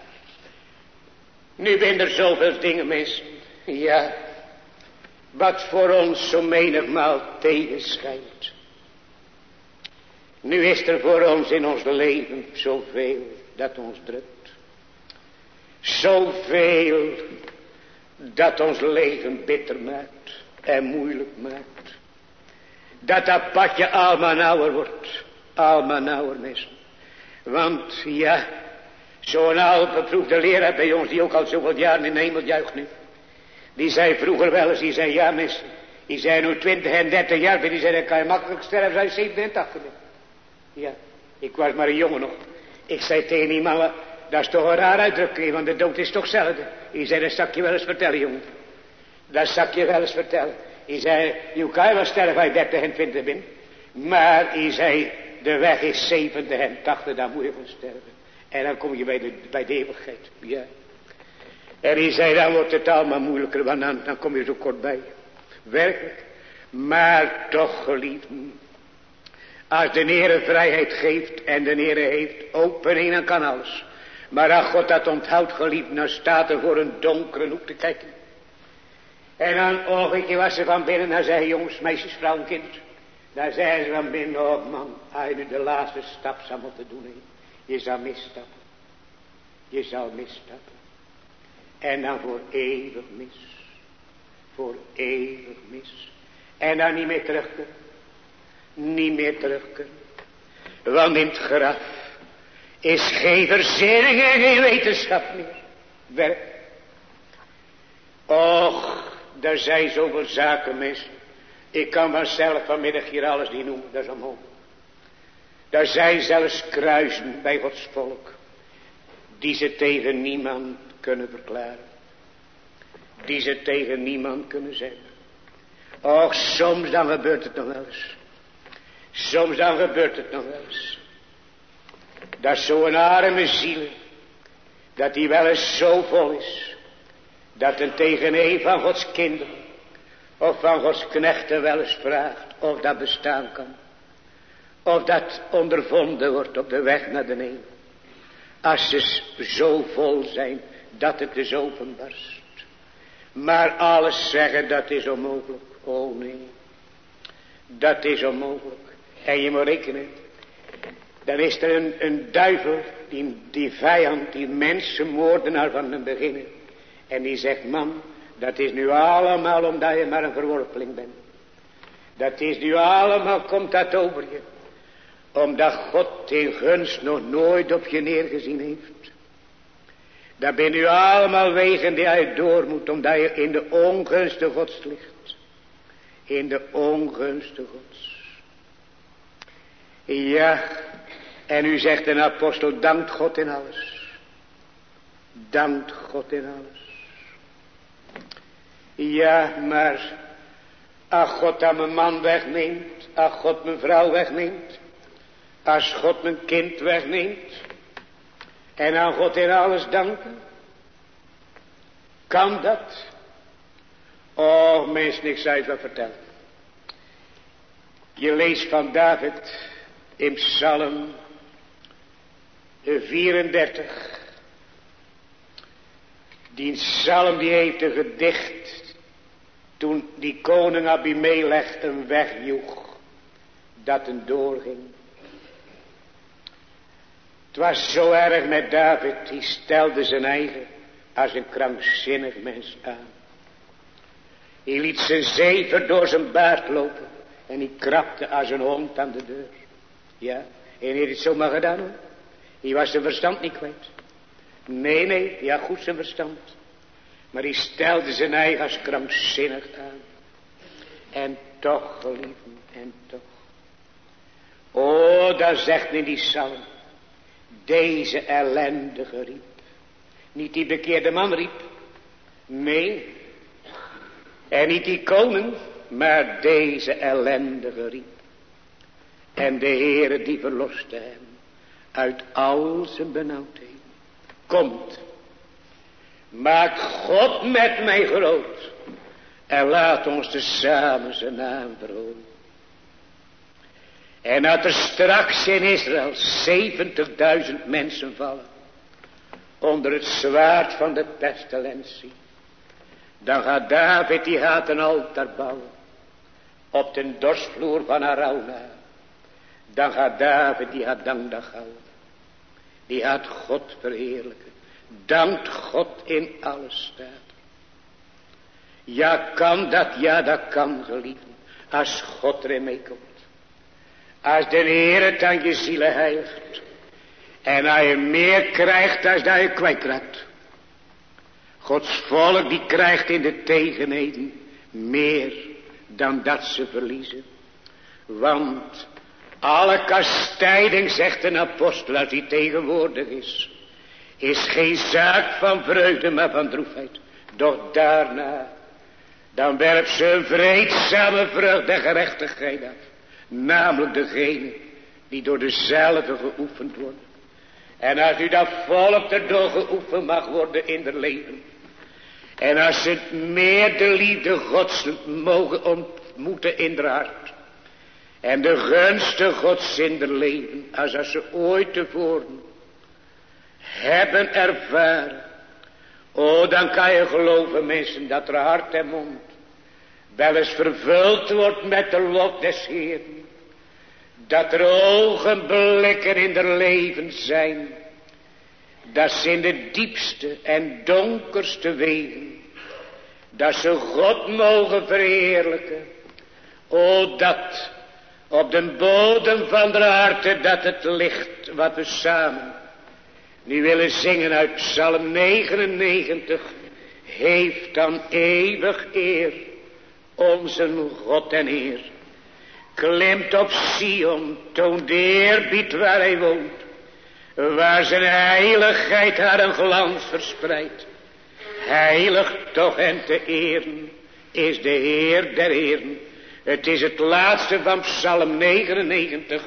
Nu zijn er zoveel dingen, mensen. Ja. Wat voor ons zo menigmaal tegenschijnt. Nu is er voor ons in ons leven zoveel dat ons drukt. Zoveel dat ons leven bitter maakt en moeilijk maakt. Dat padje almaar nauwer wordt. Almaar nauwer, mensen. Want ja, zo'n albeproefde leraar bij ons, die ook al zoveel jaren in de hemel juicht nu. Die zei vroeger wel eens, die zei ja mensen. Die zei nu 20 en 30 jaar ben, die zei dan kan je makkelijk sterven als je 87 bent. Ja, ik was maar een jongen nog. Ik zei tegen die mama, dat is toch een raar uitdrukking, want de dood is toch hetzelfde. Die zei, dat zal ik je wel eens vertellen, jongen. Dat zal ik je wel eens vertellen. Die zei, je kan wel sterven als je 30 en 20 bent. Maar die zei, de weg is 70 en 80, daar moet je van sterven. En dan kom je bij de eeuwigheid. Ja. En die zei, dan wordt het allemaal moeilijker, want dan kom je zo kort bij. Werkelijk. Maar toch, geliefden. Als de Heere vrijheid geeft en de Heere heeft opening, dan kan alles. Maar als God dat onthoudt, geliefden, dan staat er voor een donkere hoek te kijken. En dan oogetje was ze van binnen, dan zei jongens, meisjes, vrouwen, kinderen. Daar zei ze van binnen, oh man, als je nu de laatste stap zou moeten doen, he. Je zal misstappen. Je zal misstappen. En dan voor eeuwig mis. Voor eeuwig mis. En dan niet meer terug kunnen. Niet meer terug kunnen. Want in het graf is geen verzinning en geen wetenschap meer. Werk. Och, er zijn zoveel zaken, mensen. Ik kan vanzelf vanmiddag hier alles niet noemen, dat is onmogelijk. Er zijn zelfs kruisen bij Gods volk, die ze tegen niemand kunnen verklaren. Die ze tegen niemand kunnen zeggen. Och, soms dan gebeurt het nog wel eens. Soms dan gebeurt het nog wel eens. Dat zo'n arme ziel, dat die wel eens zo vol is, dat een tegen een van Gods kinderen, of van Gods knechten wel eens vraagt, of dat bestaan kan. Of dat ondervonden wordt op de weg naar de hemel. Als ze zo vol zijn, dat het dus openbarst. Maar alles zeggen, dat is onmogelijk. Oh nee. Dat is onmogelijk. En je moet rekenen. Dan is er een duivel, die vijand, die mensenmoordenaar van het begin. En die zegt, man, dat is nu allemaal omdat je maar een verworpeling bent. Dat is nu allemaal, komt dat over je. Omdat God in gunst nog nooit op je neergezien heeft. Dat ben nu allemaal wegen die je door moet, omdat je in de ongunste Gods ligt. In de ongunste Gods. Ja, en u zegt een apostel, dankt God in alles. Dankt God in alles. Ja, maar als God dan mijn man wegneemt, als God mijn vrouw wegneemt, als God mijn kind wegneemt, en aan God in alles danken, kan dat? Oh, mensen, ik zou je wat vertellen. Je leest van David in Psalm 34. Die psalm die heeft een gedicht toen die koning Abimelech een wegjoeg dat een doorging. Het was zo erg met David, die stelde zijn eigen als een krankzinnig mens aan. Hij liet zijn zever door zijn baard lopen en hij krabde als een hond aan de deur. Ja, en hij heeft het zomaar gedaan hoor. Hij was zijn verstand niet kwijt. Nee, ja goed zijn verstand. Maar hij stelde zijn eigen als krankzinnig aan. En toch, geliefden, en toch. Oh, daar zegt in die psalm. Deze ellendige riep. Niet die bekeerde man riep. Nee. En niet die koning, maar deze ellendige riep. En de Heere die verloste hem uit al zijn benauwdheden. Komt, maak God met mij groot. En laat ons tezamen zijn naam verhogen. En dat er straks in Israël 70.000 mensen vallen. Onder het zwaard van de pestilentie. Dan gaat David, die gaat een altaar bouwen. Op de dorsvloer van Arauna. Dan gaat David, die gaat dankdag houden. Die gaat God verheerlijken. Dankt God in alle staat. Ja, kan dat? Ja, dat kan, geliefden. Als God erin meekomt. Als de Heer het aan je zielen heiligt. En als je meer krijgt dan dat je kwijtraakt. Gods volk die krijgt in de tegenheden meer dan dat ze verliezen. Want alle kastijding, zegt een apostel, als die tegenwoordig is geen zaak van vreugde, maar van droefheid. Doch daarna, dan werpt ze een vreedzame vrucht der gerechtigheid af. Namelijk degene die door dezelfde geoefend worden. En als u dat volk erdoor geoefend mag worden in het leven. En als ze meer de liefde Gods mogen ontmoeten in haar hart. En de gunste Gods in het leven. Als ze ooit tevoren hebben ervaren. Oh, dan kan je geloven, mensen, dat er hart en mond wel eens vervuld wordt met de lof des Heeren. Dat er ogenblikken in het leven zijn. Dat ze in de diepste en donkerste wegen. Dat ze God mogen verheerlijken. O, dat op de bodem van de harten, dat het licht wat we samen nu willen zingen uit Psalm 99. Heeft dan eeuwig eer onze God en Heer. Klimt op Sion, toont de eerbied waar hij woont. Waar zijn heiligheid haar een glans verspreidt. Heilig toch en te eren is de Heer der Heeren. Het is het laatste van Psalm 99.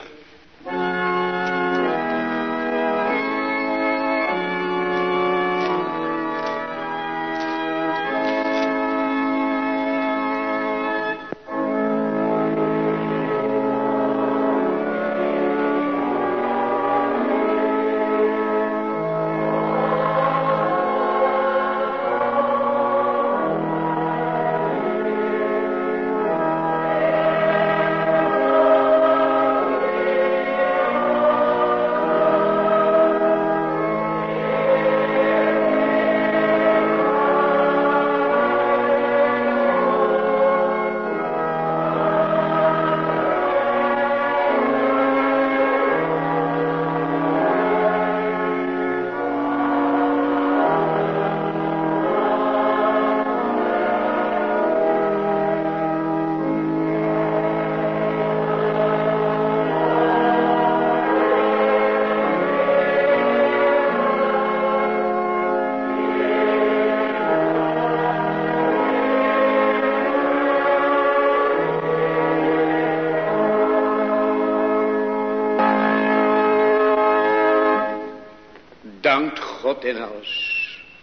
Dankt God in alles.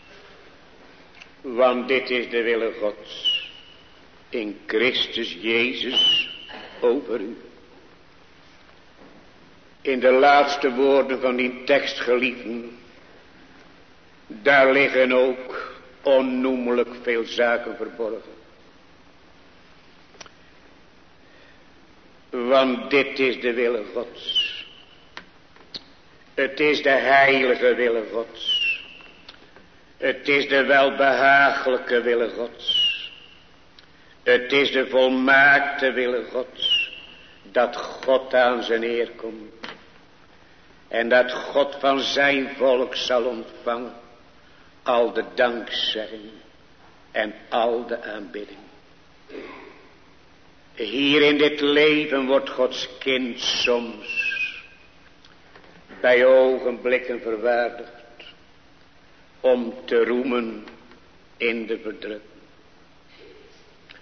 Want dit is de wille Gods. In Christus Jezus over u. In de laatste woorden van die tekst, geliefden. Daar liggen ook onnoemelijk veel zaken verborgen. Want dit is de wille Gods. Het is de heilige wille Gods. Het is de welbehagelijke wille Gods. Het is de volmaakte wille Gods. Dat God aan zijn eer komt. En dat God van zijn volk zal ontvangen. Al de dankzegging. En al de aanbidding. Hier in dit leven wordt Gods kind soms bij ogenblikken verwaardigd om te roemen in de verdrukking.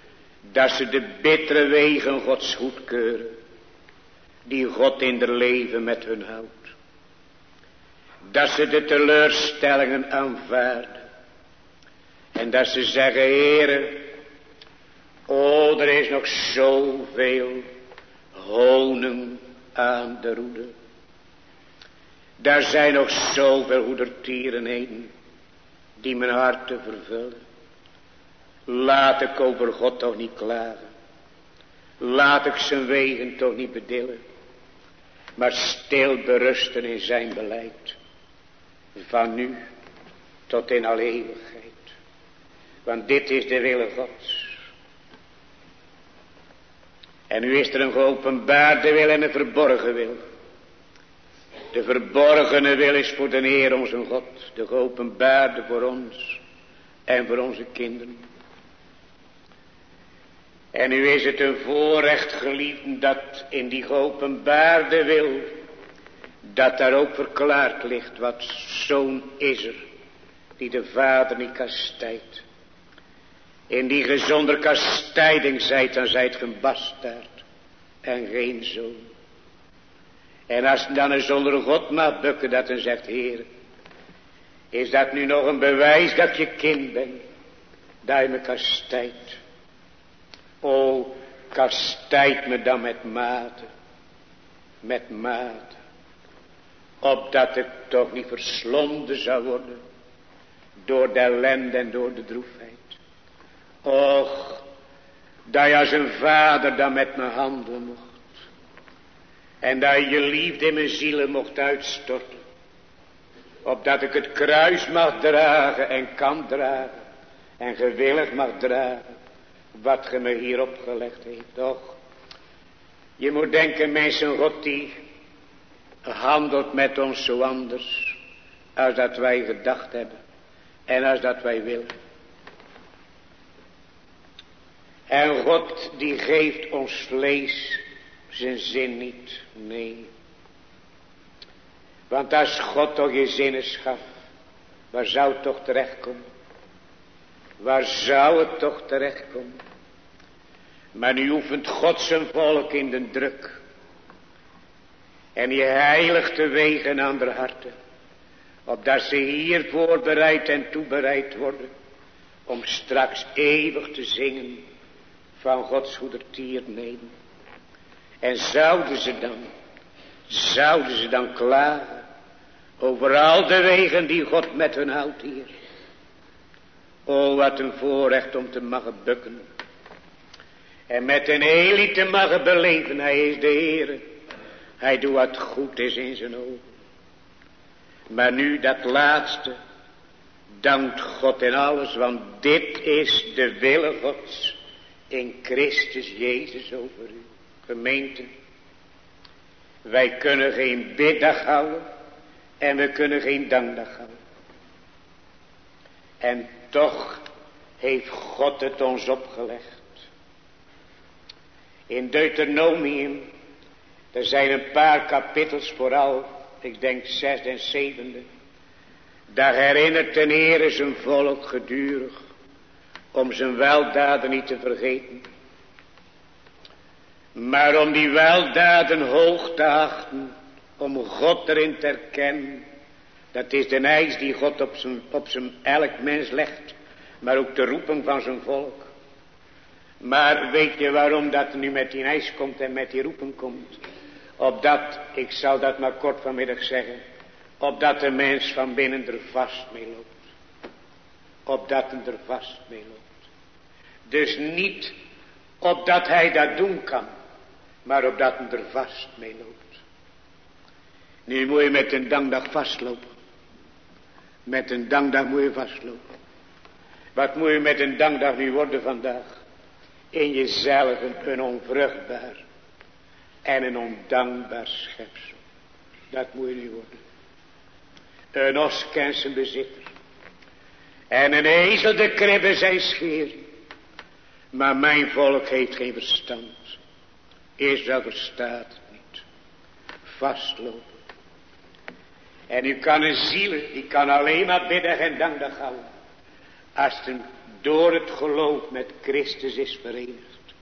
Dat ze de bittere wegen Gods goedkeuren. Die God in der leven met hun houdt. Dat ze de teleurstellingen aanvaarden. En dat ze zeggen, Heere, o, er is nog zoveel honing aan de roede. Daar zijn nog zoveel hoedertierenheden die mijn hart te vervullen. Laat ik over God toch niet klagen. Laat ik zijn wegen toch niet bedillen. Maar stil berusten in zijn beleid. Van nu tot in alle eeuwigheid. Want dit is de wille Gods. En nu is er een geopenbaarde wil en een verborgen wil. De verborgene wil is voor de Heer onze God. De geopenbaarde voor ons en voor onze kinderen. En nu is het een voorrecht, geliefden, dat in die geopenbaarde wil, dat daar ook verklaard ligt wat zoon is er, die de Vader niet kastijdt. In die ge zonder kastijding zijt, dan zijt ge een bastaard en geen zoon. En als dan een zonder God mag bukken, dat dan zegt, Heer, is dat nu nog een bewijs dat je kind bent, dat je me kastijdt? O, kastijd me dan met mate, opdat ik toch niet verslonden zou worden door de ellende en door de droefheid. Och, dat je als een vader dan met me handelen mocht. En dat je je liefde in mijn zielen mocht uitstorten. Opdat ik het kruis mag dragen en kan dragen. En gewillig mag dragen. Wat ge me hier opgelegd heeft. Doch, je moet denken, mensen, God die handelt met ons zo anders. Als dat wij gedacht hebben. En als dat wij willen. En God die geeft ons vlees zijn zin niet. Nee. Want als God toch je zinnen schaf. Waar zou het toch terechtkomen? Waar zou het toch terechtkomen? Maar nu oefent God zijn volk in de druk. En die heiligt de wegen aan de harten. Opdat ze hier voorbereid en toebereid worden. Om straks eeuwig te zingen van Gods goedertierenheden. En zouden ze dan klagen over al de wegen die God met hun houdt hier. O, wat een voorrecht om te mogen bukken. En met een elie te mogen beleven, hij is de Heer. Hij doet wat goed is in zijn ogen. Maar nu dat laatste, dankt God in alles, want dit is de wille Gods in Christus Jezus over u. Gemeente, wij kunnen geen biddag houden en we kunnen geen dankdag houden. En toch heeft God het ons opgelegd. In Deuteronomium, er zijn een paar kapittels vooral, ik denk 6 en 7. Daar herinnert de Heer zijn volk gedurig om zijn weldaden niet te vergeten. Maar om die weldaden hoog te achten, om God erin te erkennen. Dat is de eis die God op zijn elk mens legt, maar ook de roeping van zijn volk. Maar weet je waarom dat nu met die eis komt en met die roeping komt? Opdat, ik zal dat maar kort vanmiddag zeggen, opdat de mens van binnen er vast mee loopt. Opdat hij er vast mee loopt. Dus niet opdat hij dat doen kan, maar opdat hij er vast mee loopt. Nu moet je met een dankdag vastlopen. Met een dankdag moet je vastlopen. Wat moet je met een dankdag nu worden vandaag? In jezelf een onvruchtbaar en een ondankbaar schepsel. Dat moet je nu worden. Een os kent zijn bezitter. En een ezel de kribbe zijn scheer. Maar mijn volk heeft geen verstand. Israël verstaat het niet. Vastlopen. En u kan een ziel, die kan alleen maar bidden en dankdag houden. Als het door het geloof met Christus is verenigd.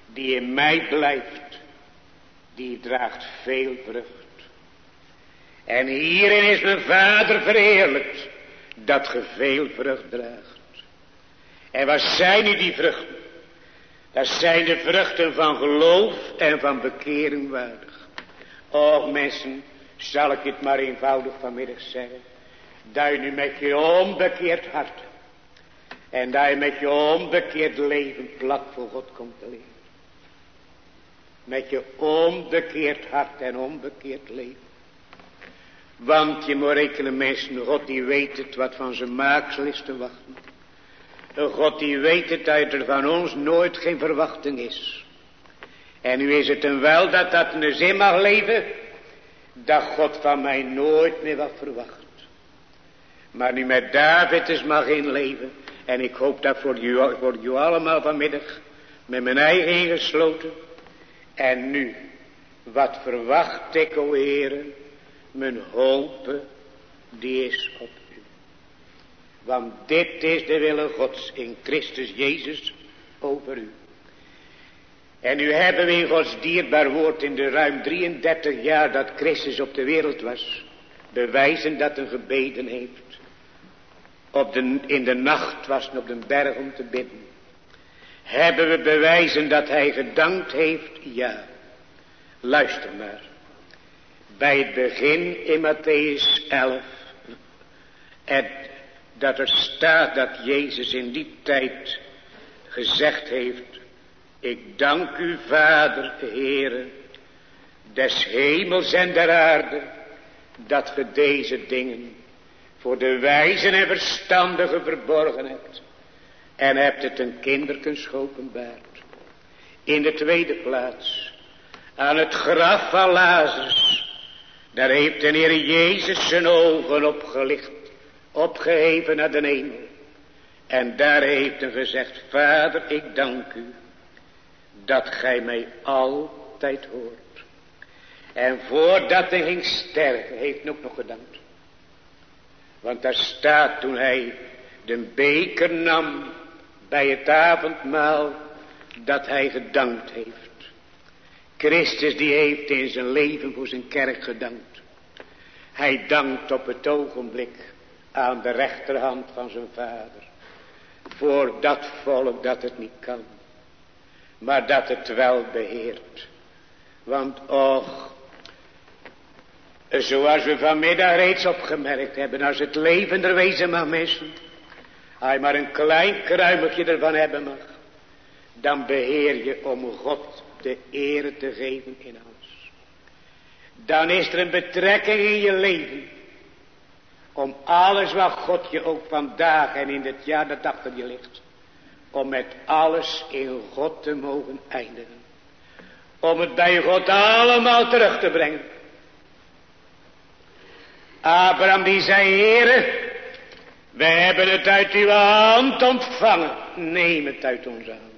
die in mij blijft, die draagt veel vrucht. En hierin is mijn Vader verheerlijkt, dat ge veel vrucht draagt. En wat zijn nu die vruchten? Dat zijn de vruchten van geloof en van bekering waardig. Och mensen, zal ik het maar eenvoudig vanmiddag zeggen. Dat je nu met je onbekeerd hart en dat je met je onbekeerd leven plat voor God komt te leven. Met je onbekeerd hart en onbekeerd leven. Want je moet rekenen mensen, God die weet het wat van zijn maaksel is te wachten. Een God die weet het dat er van ons nooit geen verwachting is. En nu is het een wel dat dat in de zin mag leven, dat God van mij nooit meer wat verwacht. Maar nu met David is mag inleven. En ik hoop dat voor jullie allemaal vanmiddag, met mijn eigen ingesloten. En nu, wat verwacht ik, o Heere, mijn hoop, die is op u. Want dit is de wille Gods in Christus Jezus over u. En nu hebben we in Gods dierbaar woord in de ruim 33 jaar dat Christus op de wereld was, bewijzen dat hij gebeden heeft. In de nacht was hij op de berg om te bidden. Hebben we bewijzen dat hij gedankt heeft? Ja. Luister maar. Bij het begin in Mattheüs 11. Dat er staat dat Jezus in die tijd gezegd heeft. Ik dank u, Vader, Heere, des hemels en der aarde, dat ge deze dingen voor de wijzen en verstandigen verborgen hebt. En hebt het een kinderkens geopenbaard. In de tweede plaats, aan het graf van Lazarus, daar heeft de Heer Jezus zijn ogen opgelicht, opgeheven naar de hemel. En daar heeft hij gezegd, Vader, ik dank u, dat gij mij altijd hoort. En voordat hij ging sterven, heeft hij ook nog gedankt. Want daar staat toen hij de beker nam bij het avondmaal, dat hij gedankt heeft. Christus die heeft in zijn leven voor zijn kerk gedankt. Hij dankt op het ogenblik aan de rechterhand van zijn Vader. Voor dat volk dat het niet kan. Maar dat het wel beheert. Want och, zoals we vanmiddag reeds opgemerkt hebben, als het leven er wezen mag mensen, als je maar een klein kruimeltje ervan hebben mag, dan beheer je om God de eer te geven in alles. Dan is er een betrekking in je leven, om alles wat God je ook vandaag en in dit jaar dat achter je ligt, om met alles in God te mogen eindigen. Om het bij God allemaal terug te brengen. Abraham die zei, Heere, wij hebben het uit uw hand ontvangen. Neem het uit onze hand.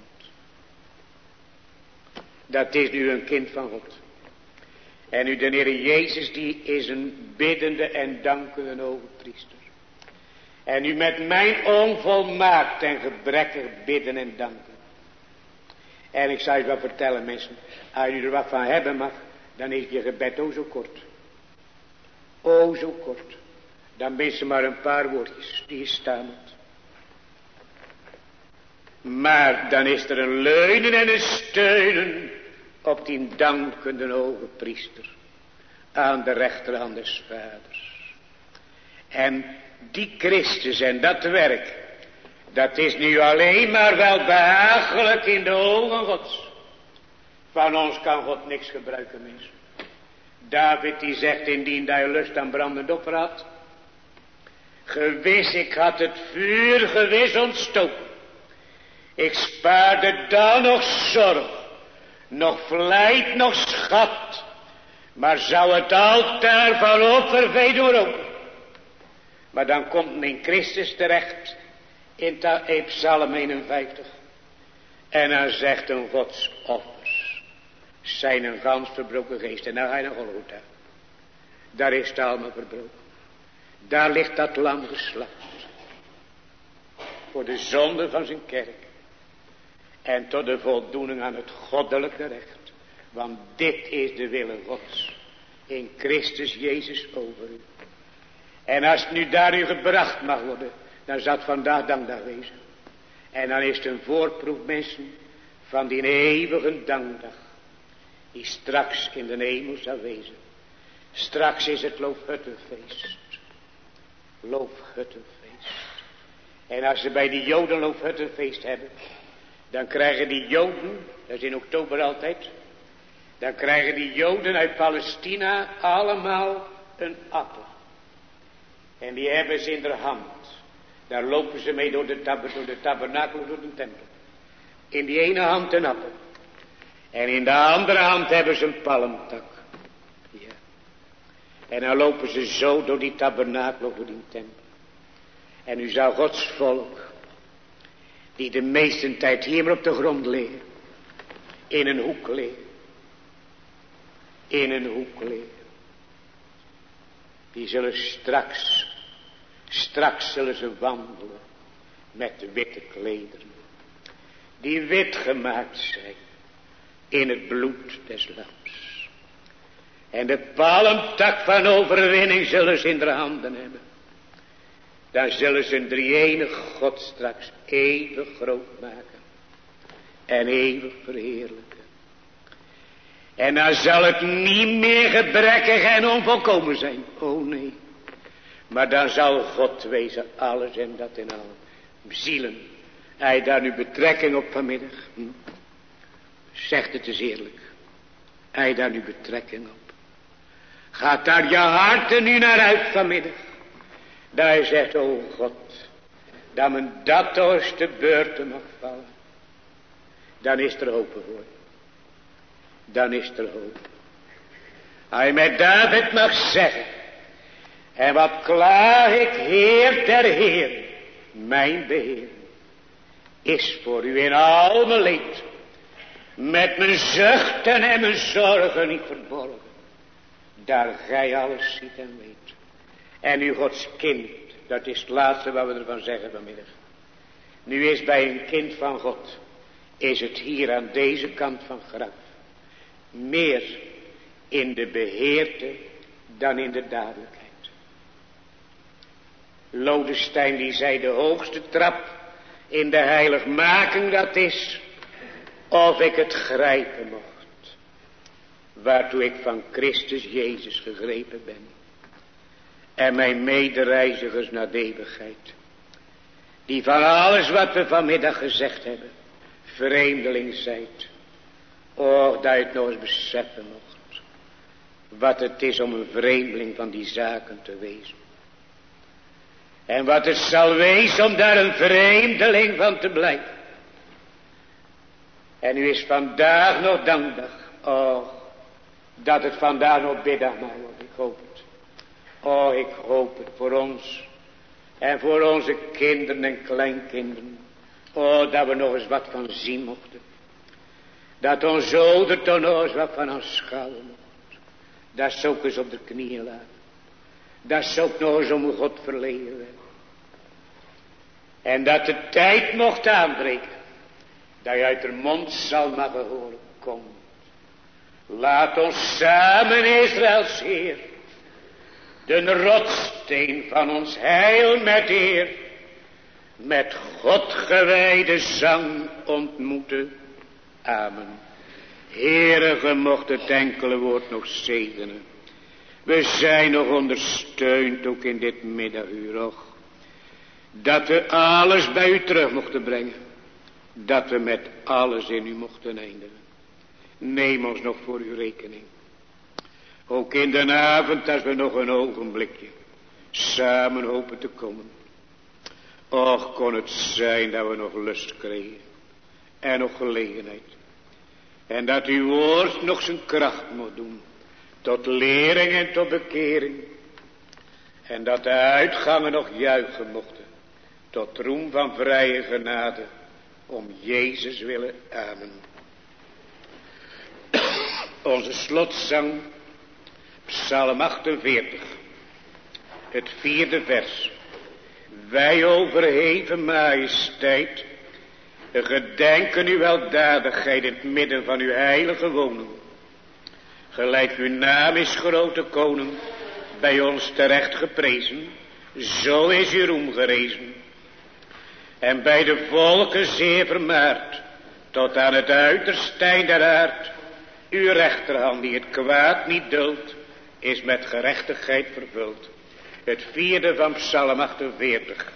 Dat is nu een kind van God. En nu de Heer Jezus, die is een biddende en dankende overpriester. En nu met mijn onvolmaakt en gebrekkig bidden en danken. En ik zal je wel vertellen mensen, als je er wat van hebben mag, dan is je gebed o zo kort. O zo kort. Dan mis je maar een paar woordjes die je stamelt. Maar dan is er een leunen en een steunen op die dankende overpriester aan de rechterhand des Vaders. En die Christus en dat werk, dat is nu alleen maar wel behagelijk in de ogen Gods. Van ons kan God niks gebruiken, mensen. David die zegt, indien dat je lust aan brandend offer had, gewis, ik had het vuur gewis ontstoken. Ik spaarde dan nog zorg, nog vlijt, nog schat, maar zou het altaar van offervee doorlopen. Maar dan komt men in Christus terecht, in Psalm 51. En dan zegt een Gods offers zijn een gans verbroken geest. En dan ga je naar Golgotha. Daar is het allemaal verbroken. Daar ligt dat lam geslacht. Voor de zonde van zijn kerk. En tot de voldoening aan het goddelijke recht. Want dit is de wille Gods. In Christus Jezus over u. En als het nu daar u gebracht mag worden. Dan zal het vandaag dankdag wezen. En dan is het een voorproef, mensen, van die eeuwige dankdag. Die straks in de hemel zal wezen. Straks is het Loofhuttenfeest. Loofhuttenfeest. En als ze bij die Joden Loofhuttenfeest hebben. Dan krijgen die Joden, dat is in oktober altijd. Dan krijgen die Joden uit Palestina allemaal een appel. En die hebben ze in de hand. Daar lopen ze mee door de tabernakel, door de tempel. In die ene hand een appel. En in de andere hand hebben ze een palmtak. Ja. En dan lopen ze zo door die tabernakel, door die tempel. En nu zou Gods volk, die de meeste tijd hier maar op de grond liggen, in een hoek liggen. In een hoek liggen. Die zullen straks zullen ze wandelen met de witte klederen. Die wit gemaakt zijn in het bloed des lams. En de palmtak van overwinning zullen ze in de handen hebben. Dan zullen ze een drie-enig God straks eeuwig groot maken. En eeuwig verheerlijken. En dan zal het niet meer gebrekkig en onvolkomen zijn. Oh nee. Maar dan zal God wezen alles en dat in al. Zielen. Hij daar nu betrekking op vanmiddag. Zegt het eens eerlijk. Hij daar nu betrekking op. Gaat daar je hart er nu naar uit vanmiddag. Dat je zegt, oh God. Dat men dat toch te beurten mag vallen. Dan is er hoop voor. Dan is er hoop. Als je met David mag zeggen. En wat klaag ik, Heer der Heer, mijn beheer, is voor u in al mijn leed, met mijn zuchten en mijn zorgen niet verborgen, daar gij alles ziet en weet. En u Gods kind, dat is het laatste wat we ervan zeggen vanmiddag. Nu is bij een kind van God, is het hier aan deze kant van graf, meer in de beheerte dan in de dadelijkheid. Lodestein die zei de hoogste trap in de heiligmaking dat is, of ik het grijpen mocht, waartoe ik van Christus Jezus gegrepen ben, en mijn medereizigers naar de eeuwigheid, die van alles wat we vanmiddag gezegd hebben, vreemdeling zijt, och dat je het nog eens beseffen mocht, wat het is om een vreemdeling van die zaken te wezen. En wat het zal wezen om daar een vreemdeling van te blijven. En nu is vandaag nog dankdag. Oh, dat het vandaag nog biddag mag worden. Ik hoop het. Oh, ik hoop het voor ons. En voor onze kinderen en kleinkinderen. Oh, dat we nog eens wat van zien mochten. Dat ons ouder toch nog eens wat van aanschouwen mocht. Dat zou ik eens op de knieën laten. Dat zou ik nog eens om God verleden hebben. En dat de tijd mocht aanbreken. Dat je uit de mond zal mogen horen. Kom. Laat ons samen Israëls Heer. De rotssteen van ons heil met eer. Met God gewijde zang ontmoeten. Amen. Heere, ge mocht het enkele woord nog zegenen. We zijn nog ondersteund ook in dit middaguur, och. Dat we alles bij u terug mochten brengen. Dat we met alles in u mochten eindigen. Neem ons nog voor uw rekening. Ook in de avond als we nog een ogenblikje samen hopen te komen. Och, kon het zijn dat we nog lust kregen. En nog gelegenheid. En dat uw woord nog zijn kracht mocht doen. Tot lering en tot bekering. En dat de uitgangen nog juichen mochten. Tot roem van vrije genade. Om Jezus willen. Amen. Onze slotzang. Psalm 48. Het 4e vers. Wij overheven majesteit. Gedenken uw weldadigheid in het midden van uw heilige wonen. Gelijk uw naam is, grote koning, bij ons terecht geprezen, zo is uw roem gerezen. En bij de volken zeer vermaard, tot aan het uiterste eind der aard. Uw rechterhand die het kwaad niet duldt, is met gerechtigheid vervuld. Het 4e van Psalm 48.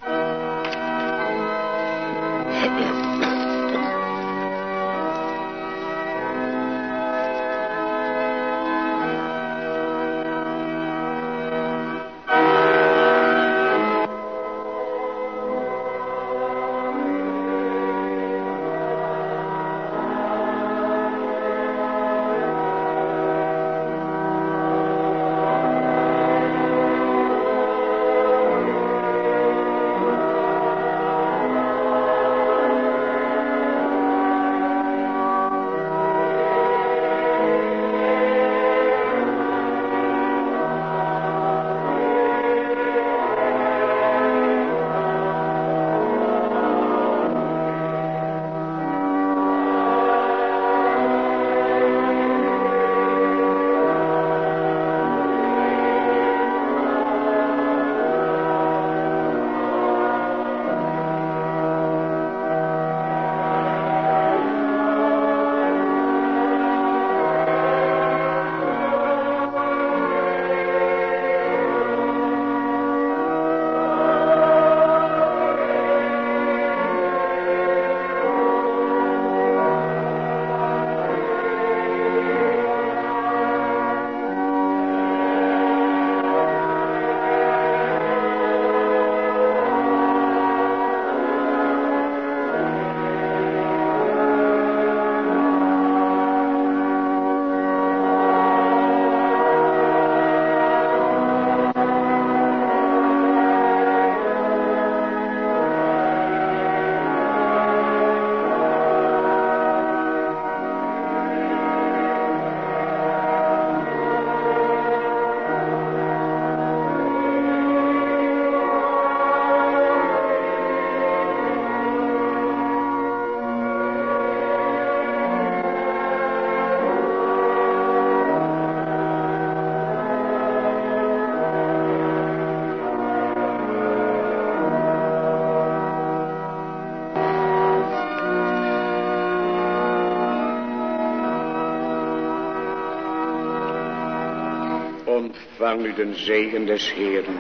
Ontvang u den zegen des Heeren.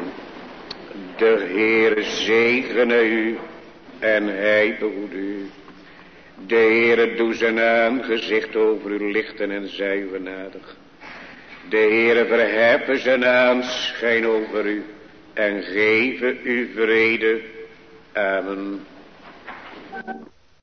De Heere zegene u en hij behoede u. De Heere doe zijn aangezicht over u lichten en zij u genadig. De Heere verheffen zijn aanschijn over u en geven u vrede. Amen.